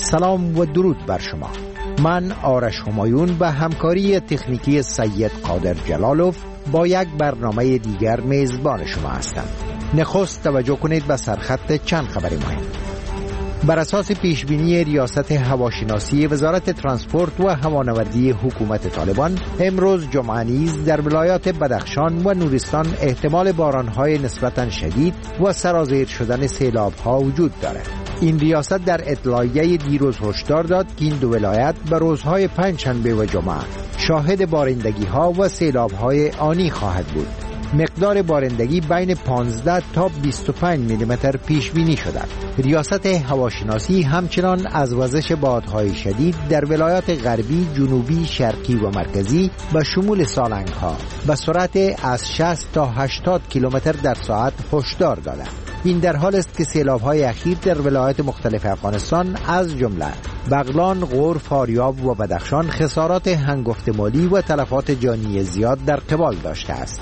سلام و درود بر شما. من آرش همایون و همکاری تکنیکی سید قادر جلالوف با یک برنامه دیگر میزبان شما هستم. نخست توجه کنید به سرخط چند خبر مهم. بر اساس پیشبینی ریاست هواشناسی وزارت ترانسپورت و هوانوردی حکومت طالبان، امروز جمعه نیز در ولایات بدخشان و نورستان احتمال بارانهای نسبتاً شدید و سرازیر شدن سیلاب‌ها وجود دارد. این ریاست در اطلاعیه دیروز هشدار داد که این دو ولایت به روزهای پنجشنبه و جمعه شاهد بارندگی‌ها و سیلاب‌های آنی خواهد بود. مقدار بارندگی بین 15 تا 25 میلیمتر پیش بینی شده. ریاست هواشناسی همچنان از وزش بادهای شدید در ولایات غربی، جنوبی، شرقی و مرکزی به شمول سالنگ‌ها به سرعت از 60 تا 80 کیلومتر در ساعت هشدار داده. این در حال است که سیلاب‌های اخیر در ولایات مختلف افغانستان از جمله بغلان، غور، فاریاب و بدخشان خسارات هنگفت مالی و تلفات جانی زیاد در قبال داشته است.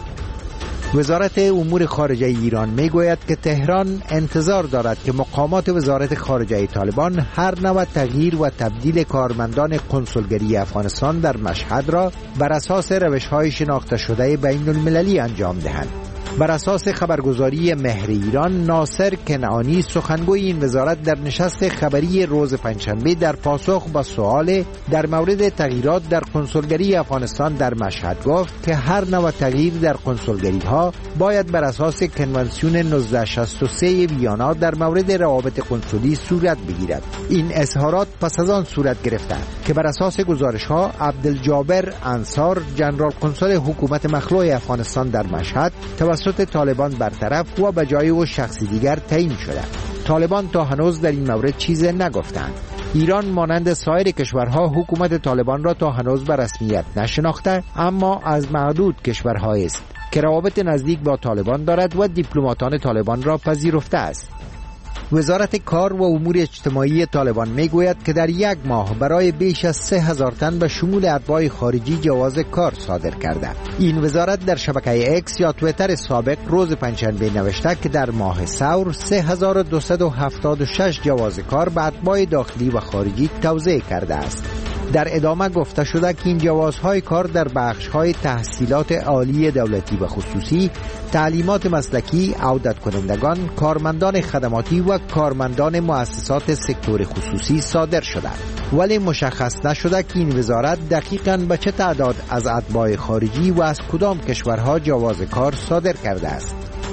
وزارت امور خارجه ایران میگوید که تهران انتظار دارد که مقامات وزارت خارجه طالبان هر نوع تغییر و تبدیل کارمندان کنسولگری افغانستان در مشهد را بر اساس روش‌های شناخته شده بین المللی انجام دهند. بر اساس خبرگزاری مهر ایران، ناصر کنعانی سخنگوی این وزارت در نشست خبری روز پنجشنبه در پاسخ به سوال در مورد تغییرات در کنسولگری افغانستان در مشهد گفت که هر نوع تغییر در کنسولگری ها باید بر اساس کنوانسیون 1963 ویانا در مورد روابط کنسولی صورت بگیرد. این اظهارات پس از آن صورت گرفته که بر اساس گزارش ها عبدالجابر انصار، ژنرال کنسول حکومت مخلوع افغانستان در مشهد توسط طالبان برطرف و به جای او شخصی دیگر تعیین شده. طالبان تا هنوز در این مورد چیزی نگفتند. ایران مانند سایر کشورها حکومت طالبان را تا هنوز به رسمیت نشناخته، اما از معدود کشورهایی است که روابط نزدیک با طالبان دارد و دیپلماتان طالبان را پذیرفته است. وزارت کار و امور اجتماعی طالبان میگوید که در یک ماه برای بیش از 3000 تن به شمول اتباع خارجی جواز کار صادر کرده. این وزارت در شبکه اکس یا تویتر سابق روز پنجشنبه نوشته که در ماه ثور 3276 جواز کار به اتباع داخلی و خارجی توزیع کرده است. در ادامه گفته شده که این جوازهای کار در بخش‌های تحصیلات عالی دولتی و خصوصی، تعلیمات مسلکی، عودت کنندگان، کارمندان خدماتی و کارمندان مؤسسات سکتور خصوصی صادر شده، ولی مشخص نشده که این وزارت دقیقاً به چه تعداد از اتباع خارجی و از کدام کشورها جواز کار صادر کرده است.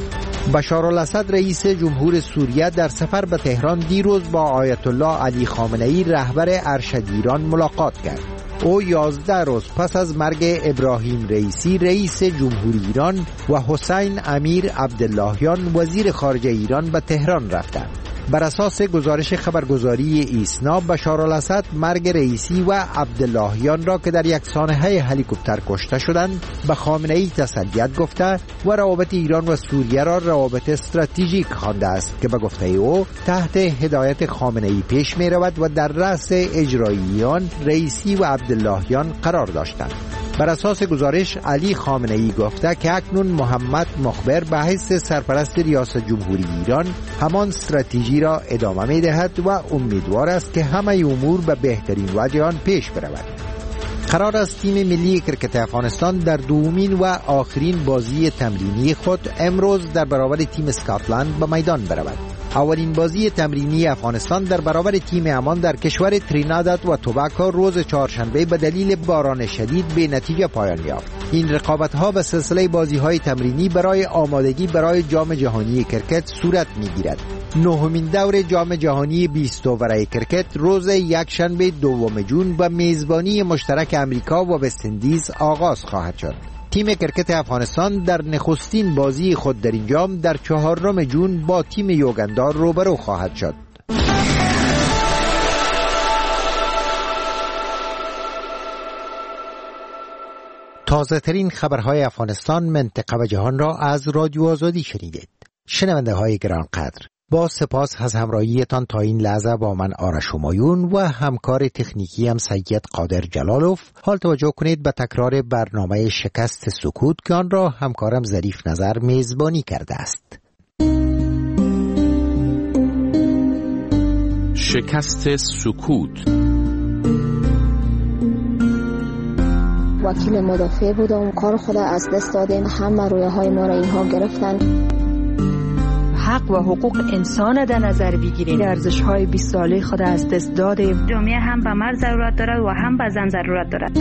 بشار الاسد رئیس جمهور سوریه در سفر به تهران دیروز با آیت الله علی خامنه‌ای رهبر ارشد ایران ملاقات کرد. او 11 روز پس از مرگ ابراهیم رئیسی رئیس جمهوری ایران و حسین امیر عبداللهیان وزیر خارجه ایران به تهران رفتند. بر اساس گزارش خبرگزاری ایسنا، بشار الاسد مرگ رئیسی و عبداللهیان را که در یک سانحه هلیکوپتر کشته شدند به خامنه‌ای تسلیت گفته و روابط ایران و سوریه را روابط استراتژیک خوانده است که به گفته او تحت هدایت خامنه‌ای پیش می رود و در رأس اجراییان رئیسی و عبداللهیان قرار داشتند. بر اساس گزارش علی خامنه‌ای گفته که اکنون محمد مخبر به حیث سرپرست ریاست جمهوری ایران همان استراتژی را ادامه می دهد و امیدوار است که همه امور به بهترین وجه آن پیش برود. قرار است تیم ملی کرکت افغانستان در دومین و آخرین بازی تمرینی خود امروز در برابر تیم اسکاتلند به میدان برود. اولین بازی تمرینی افغانستان در برابر تیم امان در کشور ترینیداد و توباگو روز چهارشنبه به دلیل باران شدید به نتیجه پایان یافت. این رقابت‌ها به سلسله بازی‌های تمرینی برای آمادگی برای جام جهانی کرکت صورت می‌گیرد. نهمین دور جام جهانی 20 اوور کرکت روز یکشنبه دوم ژوئن با میزبانی مشترک امریکا و وست‌اندیز آغاز خواهد شد. تیم کرکت افغانستان در نخستین بازی خود در این جام در 4 ژوئن با تیم یوگندا روبرو خواهد شد. تازه ترین خبرهای افغانستان، منطقه و جهان را از رادیو آزادی شنیدید. شنونده های گرانقدر، با سپاس از همراهیتان تا این لحظه با من آرش همایون و همکار تکنیکی هم سید قادر جلالوف. حال توجه کنید به تکرار برنامه شکست سکوت که آن را همکارم ظریف نظر میزبانی کرده است. شکست سکوت. وکیل مدافع بودم، کار خود از دست دادیم، همه رویه های ما را اینها گرفتن. حق و حقوق انسان در نظر بگیریم، ارزش های 20 ساله خود از دست دادیم. جامعه هم به مرد ضرورت دارد و هم به زن ضرورت دارد.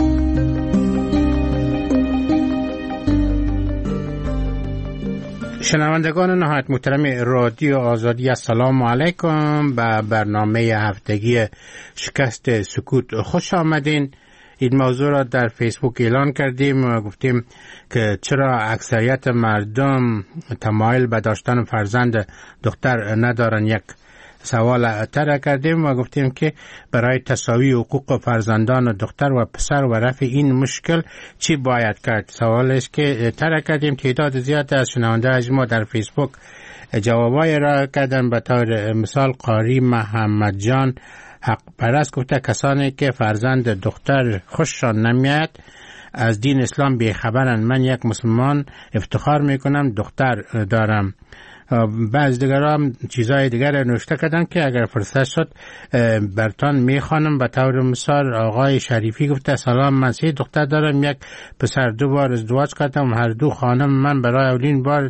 شنوندگان نهایت محترم رادیو آزادی، السلام علیکم. به برنامه هفتگی شکست سکوت خوش آمدین. این موضوع را در فیسبوک اعلان کردیم و گفتیم که چرا اکثریت مردم تمایل به داشتن فرزند دختر ندارن. یک سوال طرح کردیم و گفتیم که برای تساوی حقوق فرزندان دختر و پسر و رفع این مشکل چی باید کرد. سوال است که طرح کردیم. تعداد زیاد از شنونده از ما در فیسبوک جوابای را کردن. به طور مثال قاری محمد جان حق پرست گفته کسانی که فرزند دختر خوششان نمیاد از دین اسلام بیخبرن. من یک مسلمان افتخار میکنم دختر دارم. بعض دیگر هم چیزای دیگر نوشته کردن که اگر فرصت شد برتان میخوانم. به طور مثال آقای شریفی گفته سلام، من 3 دختر دارم، یک پسر 2 بار ازدواج کردم، هر 2 خانم من برای اولین بار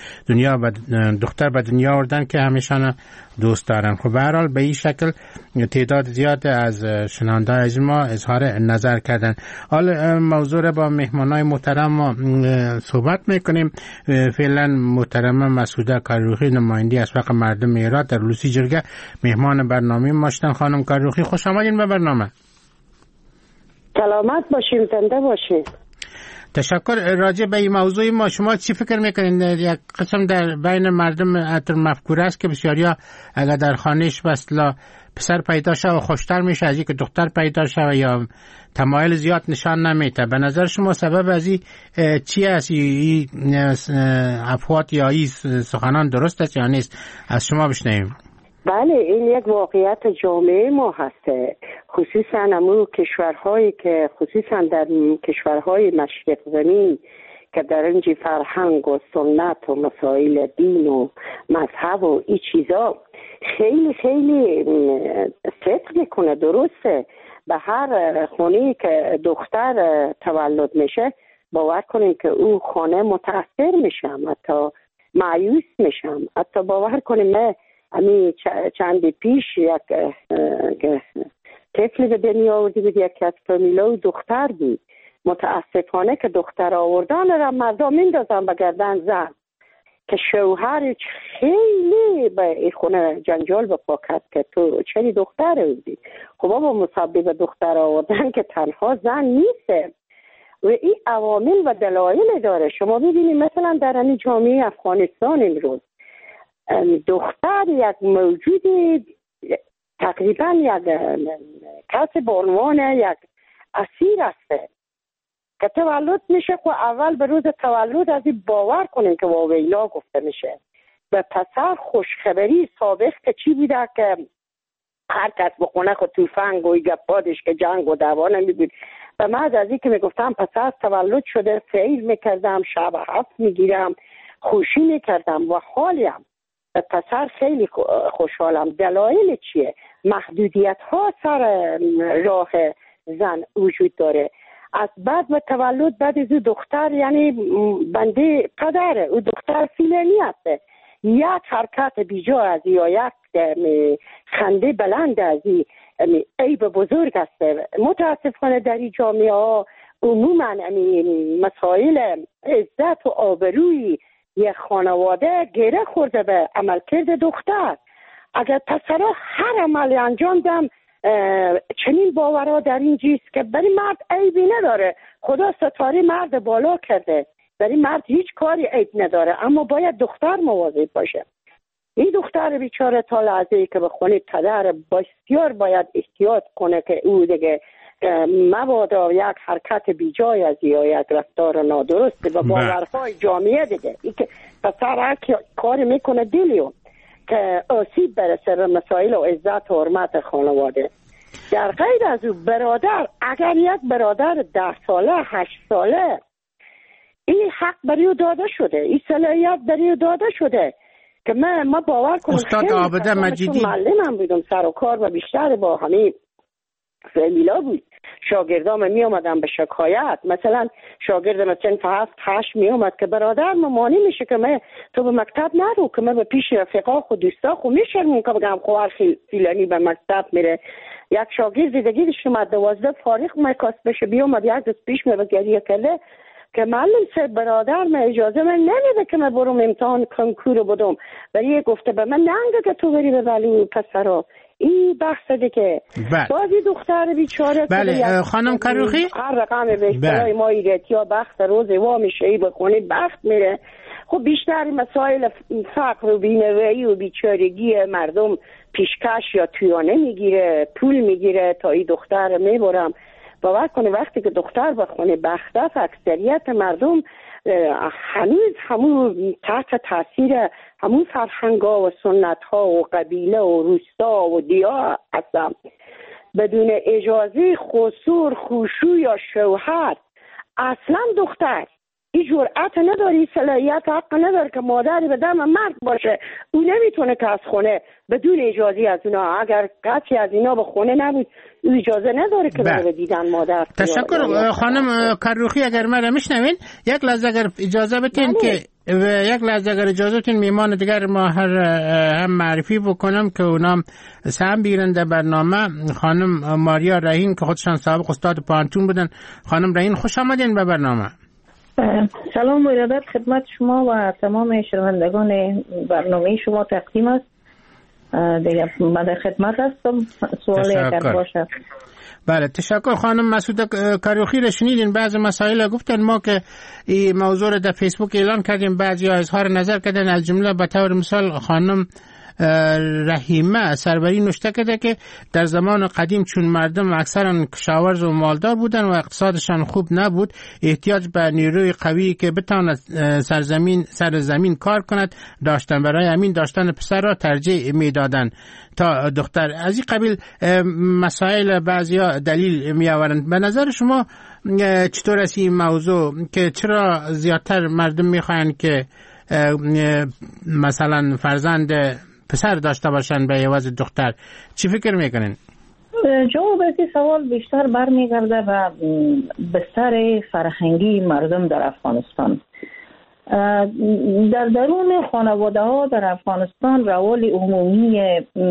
دختر به دنیا آوردن که همیشان دوست دارن. خب به هر حال به این شکل تعداد زیاد از شنونده از ما اظهار نظر کردن. حال موضوع را با مهمانای محترم صحبت میکنیم. فعلا محترم مسعوده کاروخی، نماینده از حق مردم ایران در لوسی جرگه، مهمان برنامه ماشتن. خانم کاروخی خوش آمدین به برنامه. سلامت باشین، زنده باشین. تشکر. راجع به این موضوع ما شما چی فکر میکنین؟ یک قسم در بین مردم اتر مفکوره است که بسیاریا اگر در خانهش بسلا پسر پیدا شد و خوشتر میشه از اینکه دختر پیدا شد یا تمایل زیاد نشان نمیده. به نظر شما سبب از این چی است؟ این افوات یا این سخنان درست است یا نیست؟ از شما بشنویم. بله، این یک واقعیت جامعه ما هسته، خصوصا امو کشورهایی که خصوصا در کشورهای مشرق زمین که در اینجا فرهنگ و سنت و مسائل دین و مذهب و این چیزا خیلی خیلی صدق میکنه. درسته به هر خونه که دختر تولد میشه باور کنیم که او خانه متاثر میشم، حتی مایوس میشم. حتی باور کنیم من چند پیش یک طفلی به دنیا آوردی بود، یک از فامیلای دختر بود. متاسفانه که دختر آوردن را مردم میندازن به گردن زن که شوهر خیلی به خونه جنجال بپا کرد که تو چری دختر آوردی. خب بابا مسبب دختر آوردن که تنها زن نیسته و این عوامل و دلایل داره. شما ببینید مثلا در این جامعه افغانستان امروز دختر یک موجود تقریبا یک کسی به عنوان یک اسیر است که تولد میشه. خب اول به روز تولد از این باور کنیم که واویلا گفته میشه. به پسر خوشخبری سابق که چی بوده که هر کس بخونه خود توفنگ و گپادش که جنگ و دعوا نمیبود. به من از این که میگفتم پسر تولد شده سیر میکردم، شب 7 میگیرم، خوشی میکردم و حالیم به پسر خیلی خوشحالم. دلایل چیه؟ محدودیت ها سر راه زن وجود داره. از بعد به تولد بعد از دختر یعنی بنده پدره، او دختر فیلنی هسته. یک حرکت بیجا از یا یک خنده بلند از عیب بزرگ هسته. متاسفانه در این جامعه ها عموما مسائل عزت و آبروی یک خانواده گره خورده به عملکرد دختر. اگر پسرها هر عملی انجام دم چنین باورها در این جیست که برای مرد عیبی نداره، خدا ستاره مرد بالا کرده، برای مرد هیچ کاری عیب نداره، اما باید دختر مواظب باشه. این دختر بیچاره تا لحظه‌ای که به خونه پدر بسیار باید احتیاط کنه که او دیگه مبادا یک حرکت بیجای از یا یک رفتار نادرست و باورهای جامعه دیگه ای که پسر هر کاری میکنه دلیو که آسیب برسه به مسائل و عزت و حرمت خانواده. در غیر از او برادر، اگر یک برادر 10 ساله 8 ساله این حق برای او داده شده، این صلاحیت برای او داده شده که ما باور کنم استاد عابده مجیدی معلمم بودم، سر و کار و بیشتر با همین فامیلا بود. شاگردام می آمدن به شکایت، مثلا شاگرد مثلا 7-8 می آمد که برادر ممانی میشه که تو به مکتب نرو، که من به پیش رفقا خود دوستا خود میشرمون که بگم خواهر فیلانی به مکتب میره. یک شاگرد دیگه داشت اومد 12 فارغ میکاست بشه بیامد یک دست پیش می گریه کرده که معلم سر برادر من اجازه من نمیده که من برم امتحان کنکور بدم، ولی گفته به من ننگه که تو بری به ولی پسرا. این بحث دیگه بازی دختر بیچاره. بله خانم کروخی هر رقم به ما ایرت یا بخت روز وا میشه ای بخونه بخت میره. خب بیشتر مسائل فقر و بینوایی و بیچارگی مردم پیشکش یا تویانه میگیره، پول میگیره تا این دختر میبرم. باور کنه وقتی که دختر بخونه بخته، اکثریت مردم هنوز همون تحت تاثیر همون فرهنگا و سنت ها و قبیله و روستا و دیا هستم. بدون اجازه خسور خوشو یا شوهر اصلا دختر این جرأت نداری، صلاحیت حق نداره که مادری به دم مرد باشه. او نمیتونه که از خونه بدون اجازه از اونا، اگر کسی از اینا به خونه نبود او اجازه نداره که بره دیدن مادر. تشکر خانم کروخی. اگر من میشنوین یک لحظه اگر اجازه بتین که یک لحظه اگر اجازه بتین میمان دیگر ما هم معرفی بکنم که اونام سهم بگیرن در برنامه. خانم ماریا رحیم که خودشان سابق استاد پانتون بودن. خانم رحیم خوش آمدین به برنامه. سلام و ارادت خدمت شما و تمام شنوندگان برنامه شما تقدیم است. دیگه من در خدمت هستم. سوالی اگر باشه. بله تشکر. خانم مسعود کروخی را شنیدین، بعض مسائل گفتن، ما که این موضوع را در فیسبوک اعلان کردیم، بعضی ها اظهار نظر کردن، از جمله به طور مثال خانم رحیمه سروری نوشته کرده که در زمان قدیم چون مردم اکثرا کشاورز و مالدار بودن و اقتصادشان خوب نبود، احتیاج به نیروی قوی که بتواند سر زمین کار کند داشتن، برای همین داشتن پسر را ترجیح میدادند تا دختر. از این قبیل مسائل بعضیا دلیل می آورند. به نظر شما چطور است این موضوع که چرا زیادتر مردم میخواهند که مثلا فرزند پسر داشته باشن به عوض دختر؟ چی فکر میکنین؟ جواب این سوال بیشتر برمیگرده به بستر فرهنگی مردم در افغانستان. در درون خانواده ها در افغانستان روال عمومی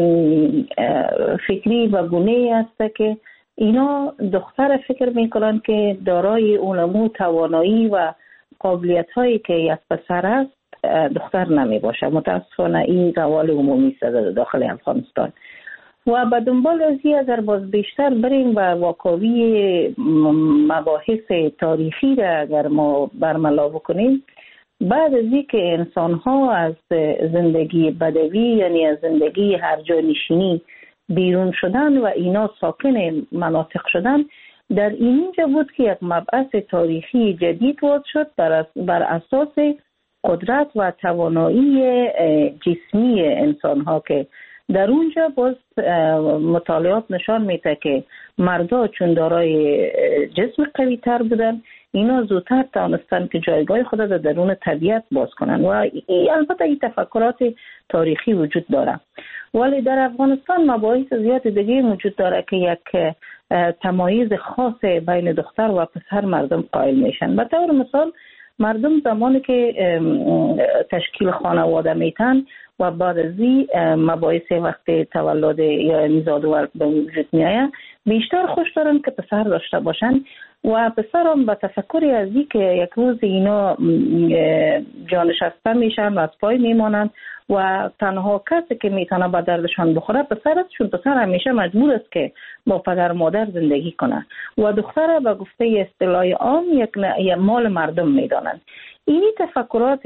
فکری و گونه‌ای است که اینا دختر فکر میکنن که دارای اونمو توانایی و قابلیت هایی که یک پسر است دختر نمی باشه. متاسفانه این روال عمومی است داخل افغانستان. و به دنبال از این اگر باز بیشتر بریم و واقعی مباحث تاریخی را اگر ما برملا بکنیم، بعد از این که انسان ها از زندگی بدوی یعنی از زندگی هر جا نشینی بیرون شدن و اینا ساکن مناطق شدن، در اینجا بود که یک مبعث تاریخی جدید وارد شد بر اساس قدرت و توانایی جسمی انسان ها که در اونجا باز مطالعات نشان میده که مردا چون دارای جسم قوی تر بودن، اینا زودتر توانستن که جایگاه خود در درون طبیعت باز کنن و البته این تفکرات تاریخی وجود داره. ولی در افغانستان مباحث زیاد دیگه وجود داره که یک تمایز خاص بین دختر و پسر مردم قائل میشن. به طور مثال مردم زمانی که تشکیل خانواده میتن و بعد از این مباحث وقت تولد یا نزاد و به وجود میآید، بیشتر خوش دارن که پسر داشته باشن و پسر هم به تفکری از این که یک روز اینا جانشسته میشن و از پای میمانند و تنها کسی که میتونه به دردشان بخوره پسر است، چون پسر همیشه مجبور است که با پدر مادر زندگی کنه و دختر به گفته اصطلاح عام یک مال مردم میدانند. اینی تفکرات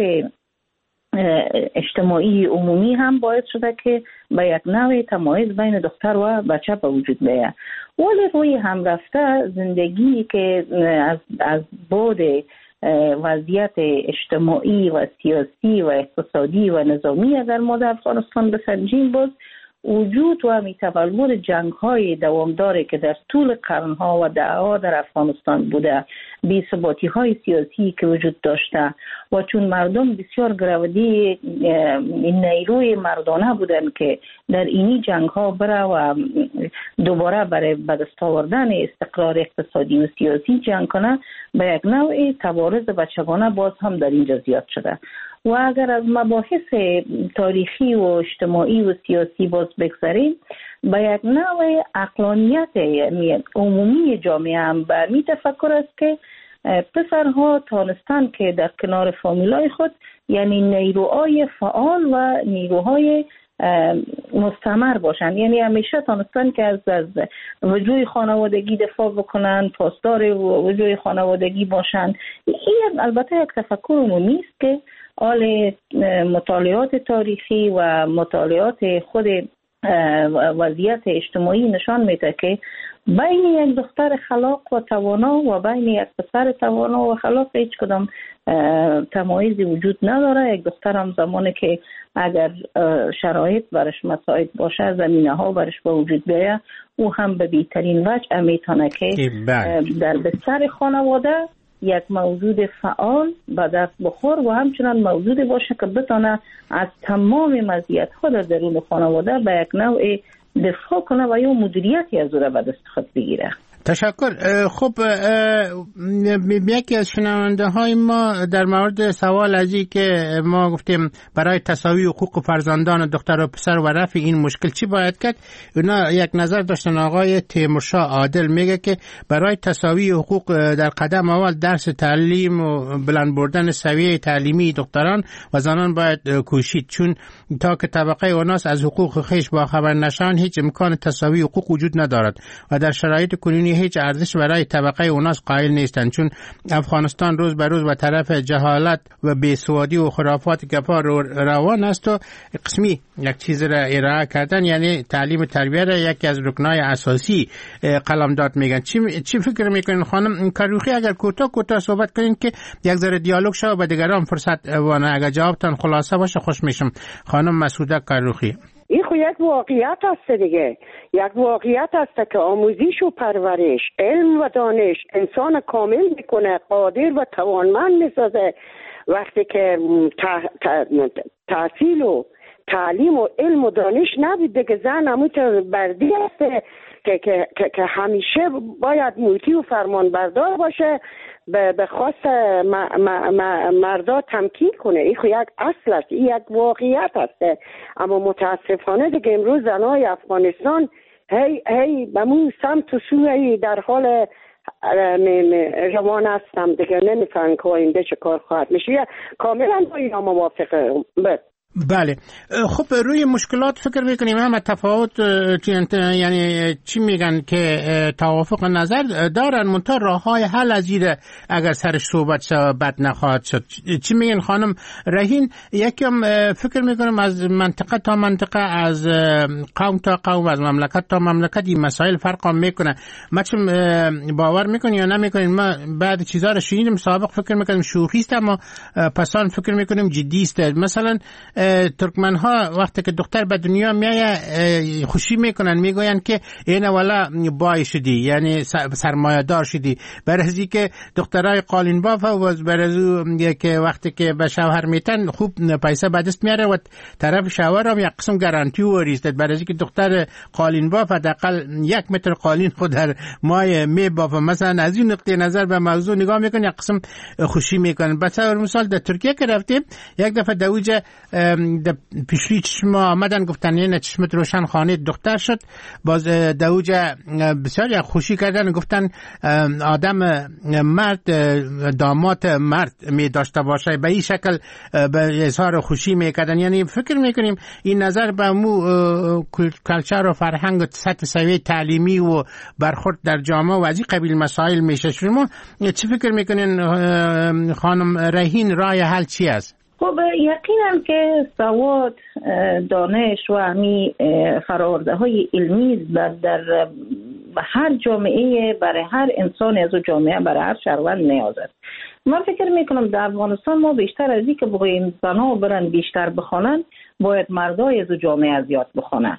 اجتماعی عمومی هم باعث شده که به یک نوع تمایز بین دختر و بچه به وجود بیاید. ولی روی هم رفته زندگی که از بعد وضعیت اجتماعی و سیاسی و اقتصادی و نظامی اگر ما در افغانستان بسنجیم، باز وجود و همی تولد جنگ های دوامداری که در طول قرنها و دهها در افغانستان بوده، بی‌ثباتی های سیاسی که وجود داشته و چون مردم بسیار گرودی نیروی مردانه بودن که در اینی جنگ ها بره و دوباره برای به دست آوردن استقرار اقتصادی و سیاسی جنگ کنه، به یک نوع تبارز بچگانه باز هم در اینجا زیاد شده. و اگر از مباحث تاریخی و اجتماعی و سیاسی باز بگذاریم، به یک نوع عقلانیت عمومی جامعه هم برمی تفکر است که پسرها تانستن که در کنار فامیلای خود یعنی نیروهای فعال و نیروهای مستمر باشن، یعنی همیشه تانستن که از وجوه خانوادگی دفاع بکنن، پاسدار وجوه خانوادگی باشن. این البته یک تفکر عمومی است که حال مطالعات تاریخی و مطالعات خود وضعیت اجتماعی نشان میده که بین یک دختر خلاق و توانا و بین یک پسر توانا و خلاق هیچ کدام تمایزی وجود نداره. یک دختر هم زمانی که اگر شرایط برش مساعد باشه، زمینه ها برش به وجود بیاید، او هم به بهترین وجه میتونه که در بستر خانواده یک موجود فعال به دست بخور و همچنان موجود باشه که بتونه از تمام مزیت‌ها در درون خانواده به یک نوع دفاع کنه و یا مدیریتی از او را به دست خود بگیره. تشکر. خب یکی از شنونده های ما در مورد سوال از این که ما گفتیم برای تساوی حقوق فرزندان دختر و پسر و رفع این مشکل چی باید کرد، اونا یک نظر داشتن. آقای تیمورشاه عادل میگه که برای تساوی حقوق در قدم اول درس تعلیم و بلند بردن سویه تعلیمی دختران و زنان باید کوشید، چون تا که طبقه اوناس از حقوق خیش با خبر نشان هیچ امکان تساوی حقوق وجود ندارد و در شرایط کنونی هیچ ارزش برای طبقه اوناس قائل نیستند، چون افغانستان روز به روز به طرف جهالت و بیسوادی و خرافات گپا روان است و قسمی یک چیز را ارائه کردن، یعنی تعلیم تربیت را یکی از رکنای اساسی قلمداد میگن. چی فکر میکنین خانم کروخی؟ اگر کوتاه صحبت کنین که یک ذره دیالوگ شه و به دیگران فرصت وانه، اگر جوابتان خلاصه باشه خوش میشم. خانم مسعوده کروخی. این خو یک واقعیت است دیگه، یک واقعیت است که آموزش و پرورش، علم و دانش انسان کامل میکنه، قادر و توانمند میسازه. وقتی که تحصیل و تعلیم و علم و دانش نبود دیگه، زن همون بردی است که همیشه باید موتی و فرمان بردار باشه، به خواست مردا تمکین کنه. این خو یک اصل است، این یک واقعیت است. اما متاسفانه دیگه امروز زنای افغانستان هی بمون سمت و سوی در حال روان هستم دیگه، نمیفهمم که آینده چه کار خواهد میشه. کاملا با اینا موافقم. بله. خب روی مشکلات فکر میکنیم هم تفاوت، یعنی چی میگن که توافق نظر دارن، منتها راه های حل از ایره اگر سرش صحبت شد بد نخواهد شد. چی میگن خانم رهین؟ یکم فکر میکنم از منطقه تا منطقه، از قوم تا قوم، از مملکت تا مملکت این مسائل فرق هم میکنه. ما چون باور میکنی یا نمیکنین، ما بعد چیزا رو شنیدیم سابق فکر میکنیم شوخی است، اما پسان فکر میکنیم جدی است. مثلا ترکمن ها وقتی که دختر به دنیا میایه خوشی میکنن، میگوین که این والا بای شدی، یعنی سرمایه دار شدی. برای که دخترای قالین باف و برای که وقتی که به شوهر میتن خوب پیسه به دست میاره و طرف شوهر هم یک قسم گارانتی وریست. برای که دختر قالین باف حداقل 1 متر قالین خود در مای میبافه. مثلا از این نقطه نظر به موضوع نگاه میکنن، یک قسم خوشی میکنن. مثلا مثال در ترکیه که رفتیم یک دفعه دوجه پیشوی چشم آمدن گفتن این چشمت روشن خانه دختر شد، باز دوجه بسیار خوشی کردن، گفتن آدم مرد داماد مرد می داشته باشه، به این شکل به اظهار خوشی میکردن. یعنی فکر میکنیم این نظر به مو کلچر و فرهنگ و سطح سویه تعلیمی و برخورد در جامعه و از این قبیل مسائل میشه. شما چی فکر میکنین خانم رهین؟ راه حل چی است؟ خب یقینا که سواد، دانش و همی فراورده های علمی در هر جامعه، برای هر انسان از جامعه، برای هر شهروند نیاز است. من فکر میکنم در افغانستان ما بیشتر از این که بگوییم زنها برن بیشتر بخوانن، باید مردای از جامعه زیاد بخوانن.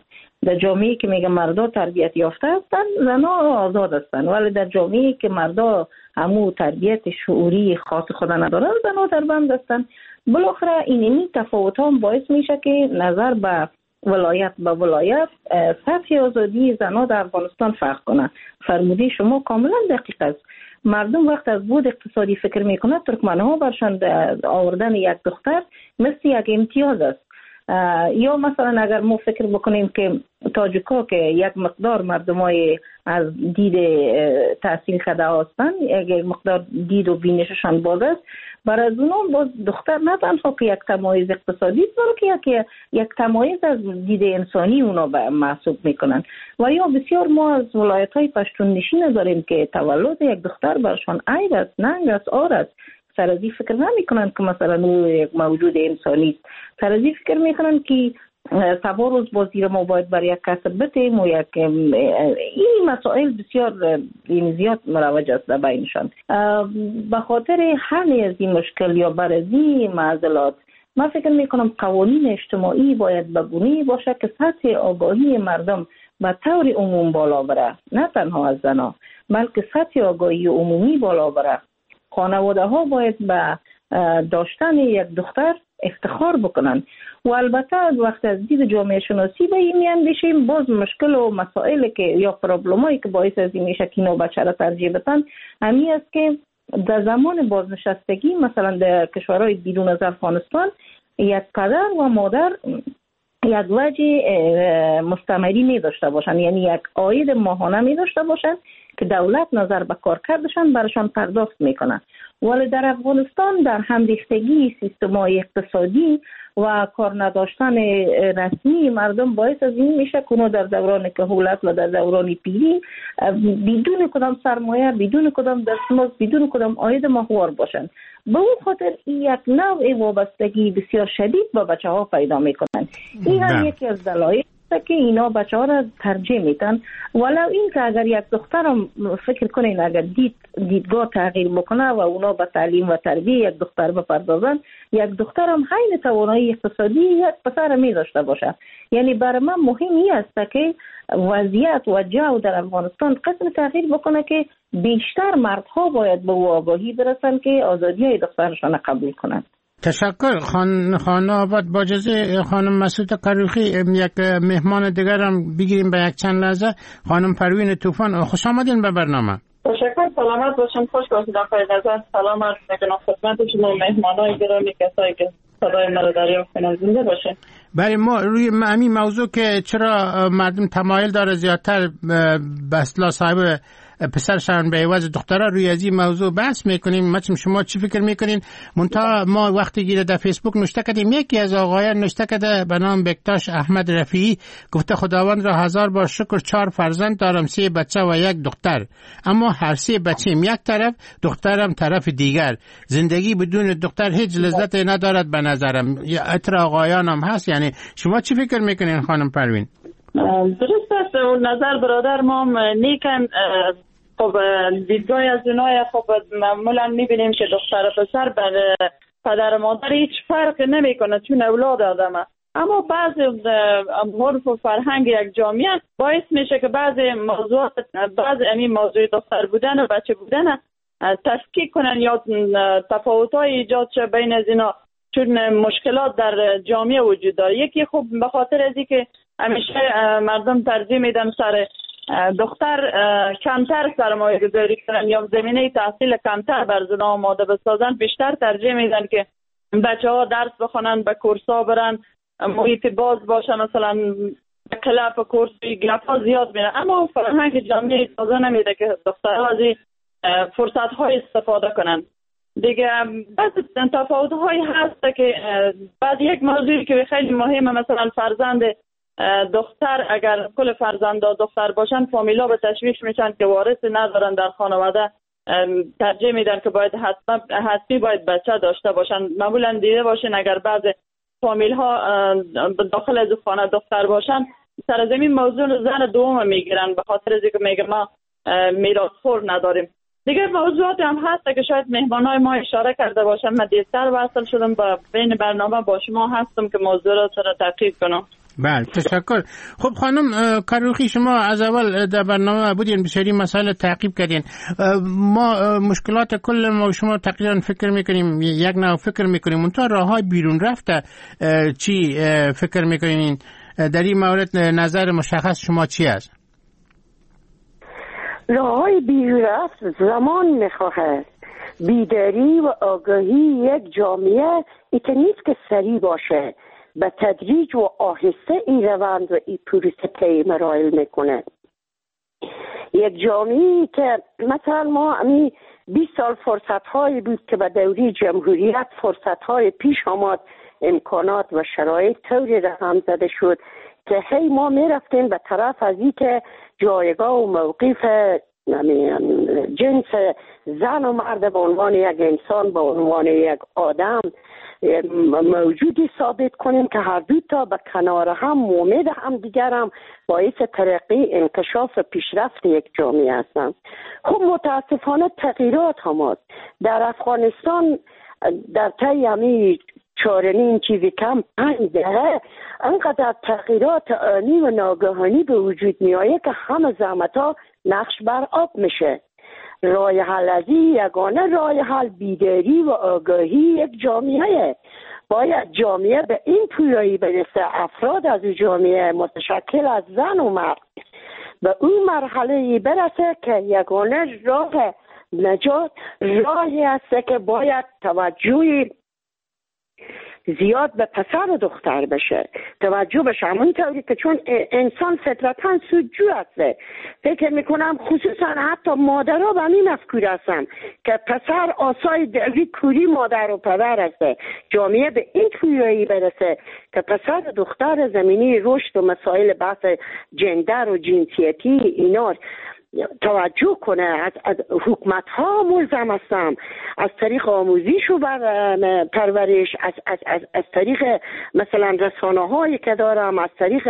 در جامعه که میگه مردا تربیت یافته هستن زنها آزاد هستن، ولی در جامعه که مردا همو تربیت شعوری خاص خود ندارن زنها در بند هستن. بالاخره اینمی تفاوت هم باعث میشه که نظر به ولایت به ولایت سطح آزادی زنها در افغانستان فرق کنه. فرموده شما کاملا دقیق است. مردم وقت از بود اقتصادی فکر میکنه ترکمنها برشان آوردن یک دختر مثل یک امتیاز است. یا مثلا اگر ما فکر بکنیم که تاجیکا که یک مقدار مردمای از دید تحصیل کرده هستند، یک مقدار دید و بینششان باز است، برای از اونا باز دختر نه تنها که یک تمایز اقتصادی است بلکه یک تمایز از دید انسانی اونا محسوب میکنن. و یا بسیار ما از ولایت‌های پشتون نشین داریم که تولد یک دختر برشان عیب است، ننگ است، عار است. سر از این فکر نمی کنند که مثلا او یک موجود انسانی است. سر از این فکر می کنند که سبا روز با زیر ما باید برای یک کسب بتیم و یک این مسائل بسیار زیاد مروج است در بینشان. به خاطر حل از این مشکل یا برازی معضلات من فکر می کنم قوانین اجتماعی باید بگونی باشه که سطح آگاهی مردم به طور عموم بالا بره، نه تنها از زنها بلکه سطح آگاهی عمومی بالا بره. خانواده ها باید به داشتن یک دختر افتخار بکنن و البته وقت از دید جامعه شناسی به این میاندیشیم باز مشکل و مسائل که یا پرابلمایی که باعث از این میشه که اینا بچه را ترجیح بدن همین است که در زمان بازنشستگی مثلا در کشورهای بیرون از افغانستان یک پدر و مادر یک وجه مستمری می داشته باشن، یعنی یک عاید ماهانه می داشته باشن که دولت نظر به کارکردشان برشان پرداخت میکنه. ولی در افغانستان در همریختگی سیستم‌های اقتصادی و کار نداشتن رسمی مردم باعث از این میشه که در دوران کهولت و در دوران پیری بدون کدام سرمایه، بدون کدام دستمزد، بدون کدام عاید ماهوار باشن. به اون خاطر این یک نوع وابستگی بسیار شدید با بچه ها پیدا میکنن. این هم یکی از دلایل که اینا بچه ها را ترجیح میتن. ولو این که اگر یک دخترم فکر کنین اگر دیدگاه تغییر بکنه و اونا به تعلیم و تربیه یک دختر بپردازن، یک دخترم حین توانایی اقتصادی یک پسر می داشته باشه. یعنی برای من مهمی است که وضعیت و جو در افغانستان قسم تغییر بکنه که بیشتر مردها باید به آگاهی برسن که آزادی های دخترشان قبول کنند. تشکر. خانم آباد. با اجازه خانم مسعود قروخی یک مهمان دیگر هم بگیریم به یک چند لحظه. خانم پروین طوفان، خوش آمدین به برنامه. تشکر. سلامت باشم. خوش باشید آقای نظر. سلام عرض میکنم خدمت شما مهمانای گرامی، کسایی که صدای مرا دریافت کنن. زنده باشه. برای ما روی همین موضوع که چرا مردم تمایل داره زیادتر به اصطلاح صاحب پسرشان به عوض دخترها روی از این موضوع بحث میکنیم. مثلا شما چی فکر میکنین؟ منتها ما وقتی گیره در فیسبوک نوشته کردیم، یکی از آقایان نوشته کرده به نام بکتاش احمد رفیعی، گفته خداوند را هزار بار شکر 4 فرزند دارم، 3 بچه و 1 دختر، اما هر 3 بچه‌م یک طرف، دخترم طرف دیگر. زندگی بدون دختر هیچ لذت ندارد به نظرم. اتر آقایان هم هست. یعنی شما چی فکر میکنین خانم پروین؟ درست است. اون نظر برادر ما نیکن. خب دیدگاه از اونای خب معمولا میبینیم که دختر و پسر به پدر و مادر هیچ فرق نمیکنه چون اولاد آدمه. اما بعضی عرف و فرهنگ یک جامعه باعث میشه که بعضی موضوعات، بعضی موضوع دختر بودن و بچه بودن تفکیک کنن یا تفاوت‌های ایجاد شه بین از اینا، چون مشکلات در جامعه وجود داره. یکی خب به خاطر از اینکه همیشه مردم ترجیح میدن سر دختر کمتر سرمایه گذاری کنن یا زمینه تحصیل کمتر بر زنها آماده بسازن، بیشتر ترجیح میدن که بچه ها درس بخونن، به کورسا برن، محیط باز باشن، مثلا کلاپ کورسی گپا زیاد میرن. اما فرهنگ جامعه اجازه نمیده که دخترها از این فرصت های استفاده کنن. دیگه بعض تفاوت هایی هست که بعد یک موضوعی که خیلی مهمه، مثلا فرزند دختر، اگر کل فرزندا دختر باشن فامیلا به تشویش میشن که وارث ندارن در خانواده، ترجیح میدن که باید حتمی باید بچه داشته باشن. معمولا دیده باشین اگر بعض فامیل ها داخل از خانه دختر باشن، سر از این موضوع زن دوم میگیرن به خاطر از اینکه میگه ما میراثخور نداریم. دیگه موضوعات هم هست که شاید مهمانای ما اشاره کرده باشن. من دیرتر وصل شدم با بین برنامه با شما هستم که موضوع را تحقیق کنم. بله تشکر. خب خانم کروخی، شما از اول در برنامه بودین، بسیاری مسائل تعقیب کردین. ما مشکلات کل ما شما تقریبا فکر میکنیم، یک نوع فکر میکنیم، اون تا راه های بیرون رفته چی فکر میکنین؟ در این مورد نظر مشخص شما چی است؟ راه های بیرون رفت زمان میخواهد، بیداری و آگاهی یک جامعه ایت نیست که سریع باشه، به تدریج و آهسته این روند و این پروسه طی مراحل میکنه. یک جامعه که مثلا ما 20 سال فرصت هایی بود که به دوری جمهوریت فرصت های پیش آمد، امکانات و شرایط طوری رقم زده شد که هی ما میرفتیم به طرف از این که جایگاه و موقف جنس زن و مرد به عنوان یک انسان، به عنوان یک آدم موجودی ثابت کنیم که هر دو تا به کنار هم امید هم دیگر هم باعث ترقی، انکشاف و پیشرفت یک جامعه هستند. خب متاسفانه تغییرات هم هست. در افغانستان در طی همین 4.5 چیزی کم 5 دهه انقدر تغییرات آنی و ناگهانی به وجود می آید که همه زحمت ها نقش بر آب میشه. راه حل از یگانه راه حل بیداری و آگاهی یک جامعه. باید جامعه به این پویایی برسه، افراد از جامعه متشکل از زن و مرد به اون مرحله برسه که یگانه راه نجات راهی است که باید توجه زیاد به پسر و دختر بشه، توجه بشه. همون طوری که چون انسان فطرتاً سودجو هسته، فکر میکنم خصوصا حتی مادرها به همین مفکور هستن که پسر آسای دلی کوری مادر و پدر هسته. جامعه به این پویایی برسه که پسر و دختر زمینی رشد و مسائل بحث جندر و جنسیتی اینا توجه کنه. از حکومت ها ملزم هستم، از طریق آموزش و پرورش، از طریق مثلا رسانه هایی که دارم، از طریق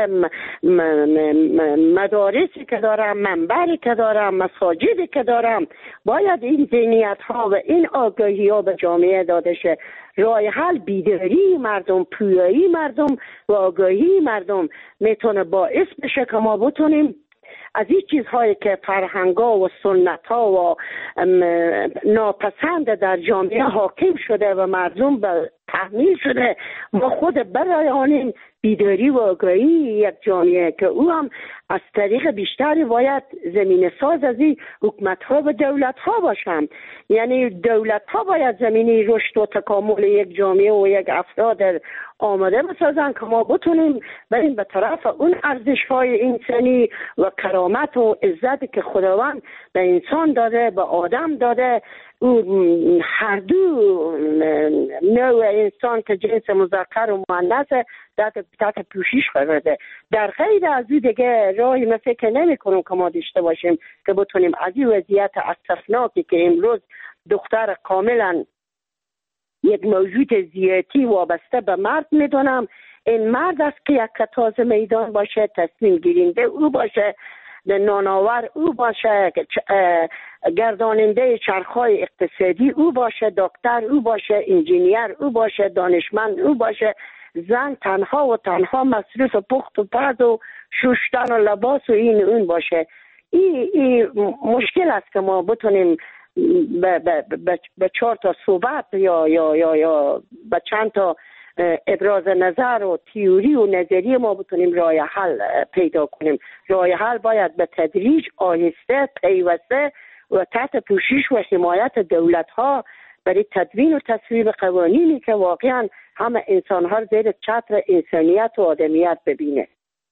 مدارسی که دارم، منبری که دارم، مساجدی که دارم، باید این ذهنیت ها و این آگاهی ها به جامعه داده شه. راه حل بیداری مردم، پویایی مردم و آگاهی مردم میتونه باعث بشه که ما بتونیم از این چیزهایی که فرهنگا و سنت‌ها و ناپسند در جامعه حاکم شده و مردم به تحمیل شده، ما خود برایانیم بیداری و آگاهی یک جامعه که او هم از طریق بیشتری باید زمین ساز از این حکومت‌ها و دولت‌ها باشن. یعنی دولت‌ها باید زمینی رشد و تکامل یک جامعه و یک افراد آماده بسازن که ما بتونیم بریم به طرف اون ارزش‌های انسانی و کرامت و عزتی که خداوند به انسان داده، به آدم داده. هر دو نوع انسان که جنس مذکر و مؤنث تحت پوشش قرار ده. در غیر از این دیگه راهی ما فکر نمی کنم که ما داشته باشیم که بتونیم از این وضعیت اسفناکی که امروز دختر کاملا یک موجود ذاتی وابسته به مرد میدونم، این مرد است که یک کتاز میدان باشه، تصمیم گیرنده او باشه، نانآور او باشه، گرداننده چرخهای اقتصادی او باشه، دکتر او باشه، انجینیر او باشه، دانشمند او باشه. زن تنها و تنها مصروف پخت و پز و شستن و لباس و این اون باشه. این مشکل است که ما بتونیم به 4 تا صحبت یا به چند تا ابراز نظر و تئوری و نظریه ما بتونیم راه حل پیدا کنیم. راه حل باید به تدریج، آهسته، پیوسته و تحت پوشش و حمایت دولت ها برای تدوین و تصویب قوانینی که واقعا همه انسان ها زیر چتر انسانیت و آدمیت ببینه.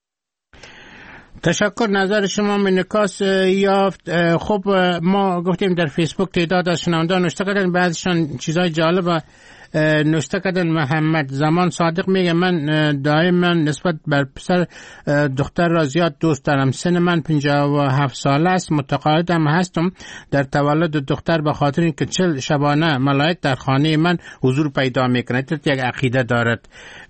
تشکر. نظر شما منعکاس یافت. خب ما گفتیم در فیسبوک تعداد از شنوندگان نوشته کردن، بعضیشان چیزای جالب نوشته کردن. محمد زمان صادق میگه من دائما نسبت بر پسر دختر را زیاد دوست دارم. سن من 57 ساله است. متقاعدم هستم در تولد دختر به خاطر اینکه 40 شبانه ملائک در خانه من حضور پیدا میکنه. یک عقیده دارد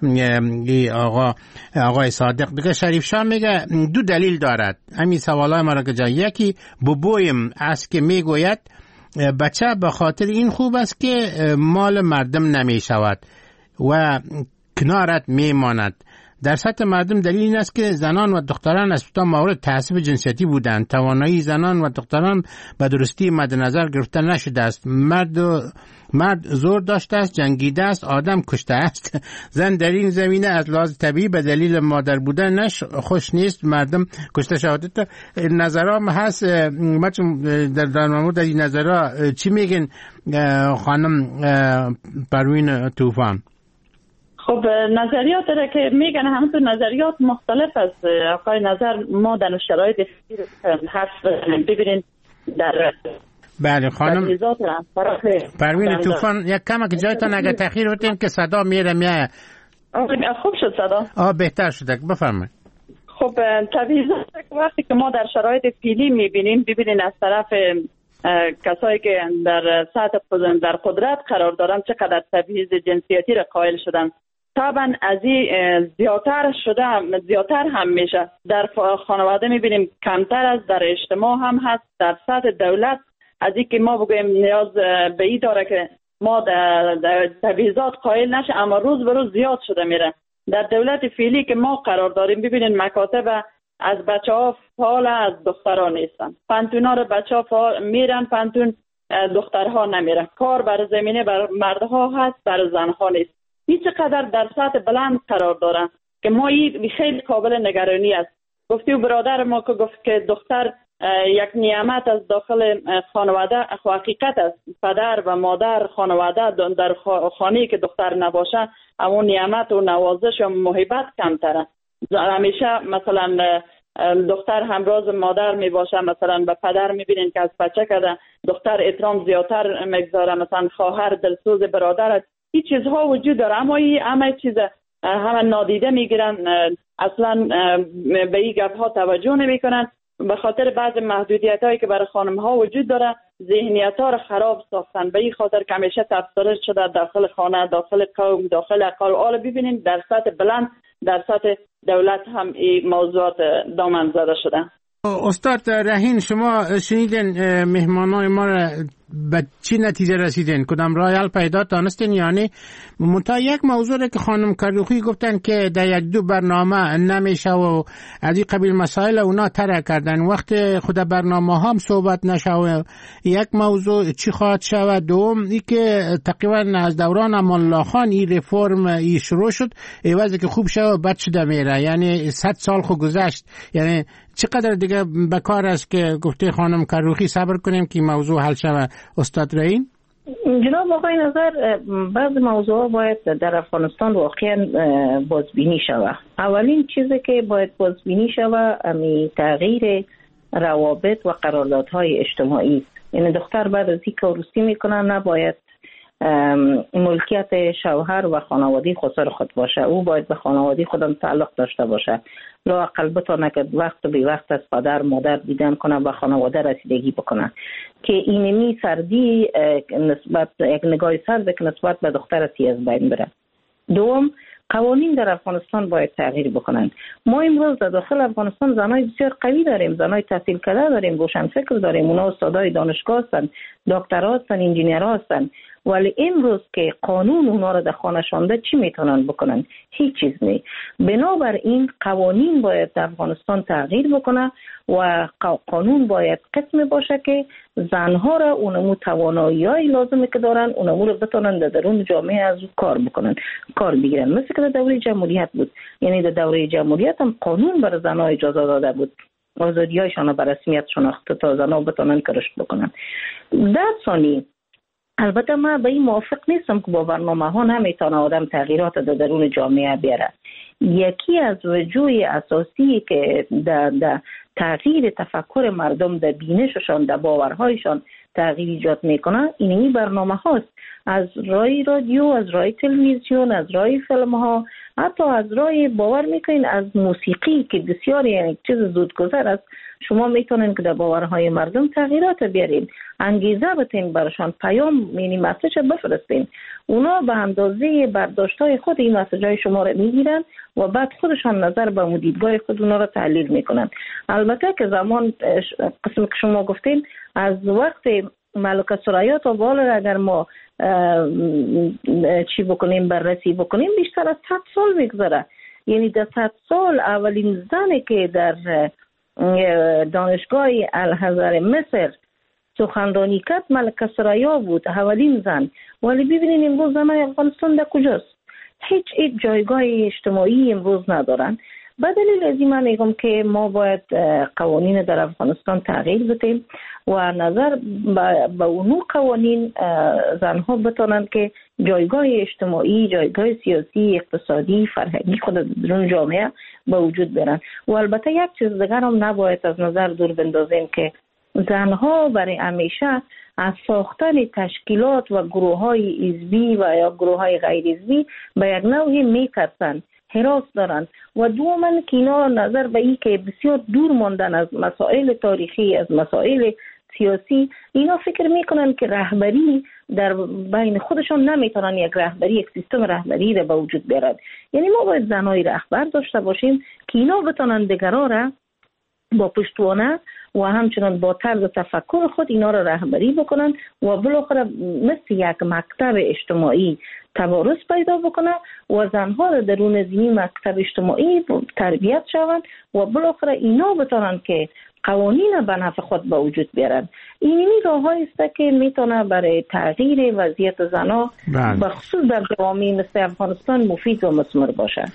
آقای صادق. دیگه شریف شاه میگه 2 دلیل دارد همین سوالای ما را که جا. یکی ببویم است که میگوید بچه به خاطر این خوب است که مال مردم نمی شود و کنارت می ماند. در سطح مردم دلیل این است که زنان و دختران اساساً مورد تعصب جنسیتی بودند. توانایی زنان و دختران به درستی مد نظر گرفته نشده است. مرد زور داشته است، جنگیده است، آدم کشته است. زن در این زمینه از لحاظ طبیعی به دلیل مادر بودنش خوش نیست مردم کشته شود. نظرام هست در مورد این نظرها چی میگن خانم پروین طوفان؟ خب نظریات داره که میگن همونطور نظریات مختلف است. آقای نظر ما در شرایط هست ببینید در بله خانم پروین طوفان یک کم که جایتان اگر تأخیر بودین که صدا میره میاد. خوب شد صدا؟ بهتر شده، بفرمایید. خب تبعیضات وقتی که ما در شرایط فعلی میبینیم ببینین از طرف کسایی که در سطح در قدرت قرار دارن چقدر تبعیض جنسیتی را قائل شدن. طبعا از این زیادتر هم میشه. در خانواده میبینیم کمتر است، در اجتماع هم هست، در سطح دولت از این که ما بگویم نیاز به این داره که ما در تبعیضات قائل نشه، اما روز به روز زیاد شده میره. در دولت فعلی که ما قرار داریم ببینین مکاتب از بچه ها فعال، از دخترها نیستن. پانتونا رو بچه ها میرن پانتون، دخترها نمیرن. کار بر زمینه بر مردها هست، بر زنها نیست. این چقدر در سطح بلند قرار دارن که ما این خیلی قابل نگرانی است. گفتی و برادر ما که گفت که دختر یک نعمت از داخل خانواده، حقیقت است. پدر و مادر خانواده در خانه‌ای که دختر نباشه همون نعمت و نوازش و محبت کمتره. همیشه مثلا دختر همراز مادر می باشه، مثلا به پدر میبینین که از بچه کده دختر احترام زیادتر میگذاره، مثلا خواهر دلسوز برادر، این چیزها وجود داره. اما این همه چیز همه نادیده میگیرن، اصلا به این گپ ها توجه نمیکنن. به خاطر بعض محدودیت هایی که برای خانم ها وجود داره ذهنیت ها رو خراب ساختن. به این خاطر که همیشه تفسیر شده داخل خانه، داخل قوم، داخل اقل. حالا ببینیم در سطح بلند، در سطح دولت هم این موضوعات دامن زده شده. استاد رهین، شما شنیدین مهمانای ما را به چی نتیجه رسیدین؟ کدام راه حل پیدا دانستین؟ یعنی منتها یک موضوع که خانم کروخی گفتن که در یک دو برنامه نمیشه و از این قبیل مسائل اونا طرح کردن، وقت خود برنامه هم صحبت نشه و یک موضوع چی خواهد شود. دوم ای که تقریبا از دوران امان الله خان این رفرم ای شروع شد، عوضی که خوب شد بد شده میره، یعنی 100 سال خود گذشت. یعنی چقدر دیگه بکار است که گفته خانم کروخی صبر کنیم که موضوع حل شود؟ استاد رهین؟ جناب آقای نظر، بعض موضوع باید در افغانستان واقعا بازبینی شود. اولین چیزی که باید بازبینی شود امی تغییر روابط و قراردادهای اجتماعی. یعنی دختر بعد از اینکه عروسی میکنه نباید ملکیت شوهر و خانواده خسر خود باشه. او باید به خانواده خودم تعلق داشته باشه. لااقل بتونه که وقت به وقت از پدر مادر دیدن کنه و خانواده رسیدگی بکنه که اینمی سردی نسبت یک نگاه سرد که نسبت به دختر از بین بره. دوم، قوانین در افغانستان باید تغییر بکنن. ما امروز در داخل افغانستان زنای بسیار قوی داریم، زنای تحصیل کرده داریم، روشنفکر داریم، اونا استادای دانشگاه هستن، دکترا هستن، انجینرها هستن، ولی امروز که قانون اونا رو در خانه شانده چی میتونن بکنن؟ هیچ چیز نی. بنابراین قوانین باید در افغانستان تغییر بکنه و قانون باید قسم باشه که زنها را اونمو توانایی‌های لازمی که دارن اونمو رو بتونن در درون جامعه از کار بکنن، کار بگیرن. مثل که در دوره جمهوریت بود. یعنی در دوره جمهوریت هم قانون برای زنها اجازه داده بود آزادی‌هایشان به رسمیت شناخته تا زنها بتونن کارش بکنن. در ثانی البته من به این موافق نیستم که با برنامه ها نمیتونه آدم تغییرات در درون جامعه بیاره. یکی از وجوه اساسی که در تغییر تفکر مردم، در بینششان، در باورهایشان تغییر ایجاد میکنه اینی برنامه هاست. از رای رادیو، از رای تلویزیون، از رای فیلم ها، حتی از رای باور میکنین از موسیقی که بسیار یک چیز زودگذر است. شما میتونین که در باورهای مردم تغییرات بیارین، انگیزه بتین برشان، پیام یعنی مسیج بفرستین. اونا به اندازه برداشتای خود این مسیجای شما رو میگیرن و بعد خودشان نظر به دیدگاه خود اونا رو تحلیل میکنن. البته که زمان قسم که شما گفتین از وقت ملکه ثریا تا بالا اگر ما چی بکنیم بررسی بکنیم بیشتر از 100 سال میگذره. یعنی در 100 سال اولین زنی که در دانشگاه الازهر مصر سخنرانی کرد ملکه ثریا بود، اولین زن. ولی ببینید امروز زنای افغانستان در کجاست؟ هیچ جایگاه اجتماعی امروز ندارن. به دلیل از این من میگم که ما باید قوانین در افغانستان تغییر بدیم و نظر به اونو قوانین زنها بتونن که جایگاه اجتماعی، جایگاه سیاسی، اقتصادی، فرهنگی خود در جامعه به وجود برن. و البته یک چیز دیگر هم نباید از نظر دور بندازیم که زنها برای همیشه از ساختن تشکیلات و گروه‌های حزبی و یا گروه‌های غیر حزبی به یک نوعی میترسن، هراس دارن. و دوما که اینا نظر به این که بسیار دور ماندن از مسائل تاریخی، از مسائل سیاسی، اینا فکر میکنن که رهبری در بین خودشان نمیتونن یک رهبری، یک سیستم رهبری را به وجود بیارن. یعنی ما باید زنای رهبر داشته باشیم که اینا بتونن دیگران را با پشتوانه و همچنان با طرز تفکر خود اینا را رهبری بکنن و بالاخره مثل یک مکتب اجتماعی توارث پیدا بکنن و زنها را درون از این مکتب اجتماعی تربیت شوند و بالاخره اینا بتونن که قوانین به نفع خود به وجود بیارن. این راه‌هایی است که میتونه برای تغییر وضعیت زنها به خصوص در جوامع مثل افغانستان مفید و مثمر باشه.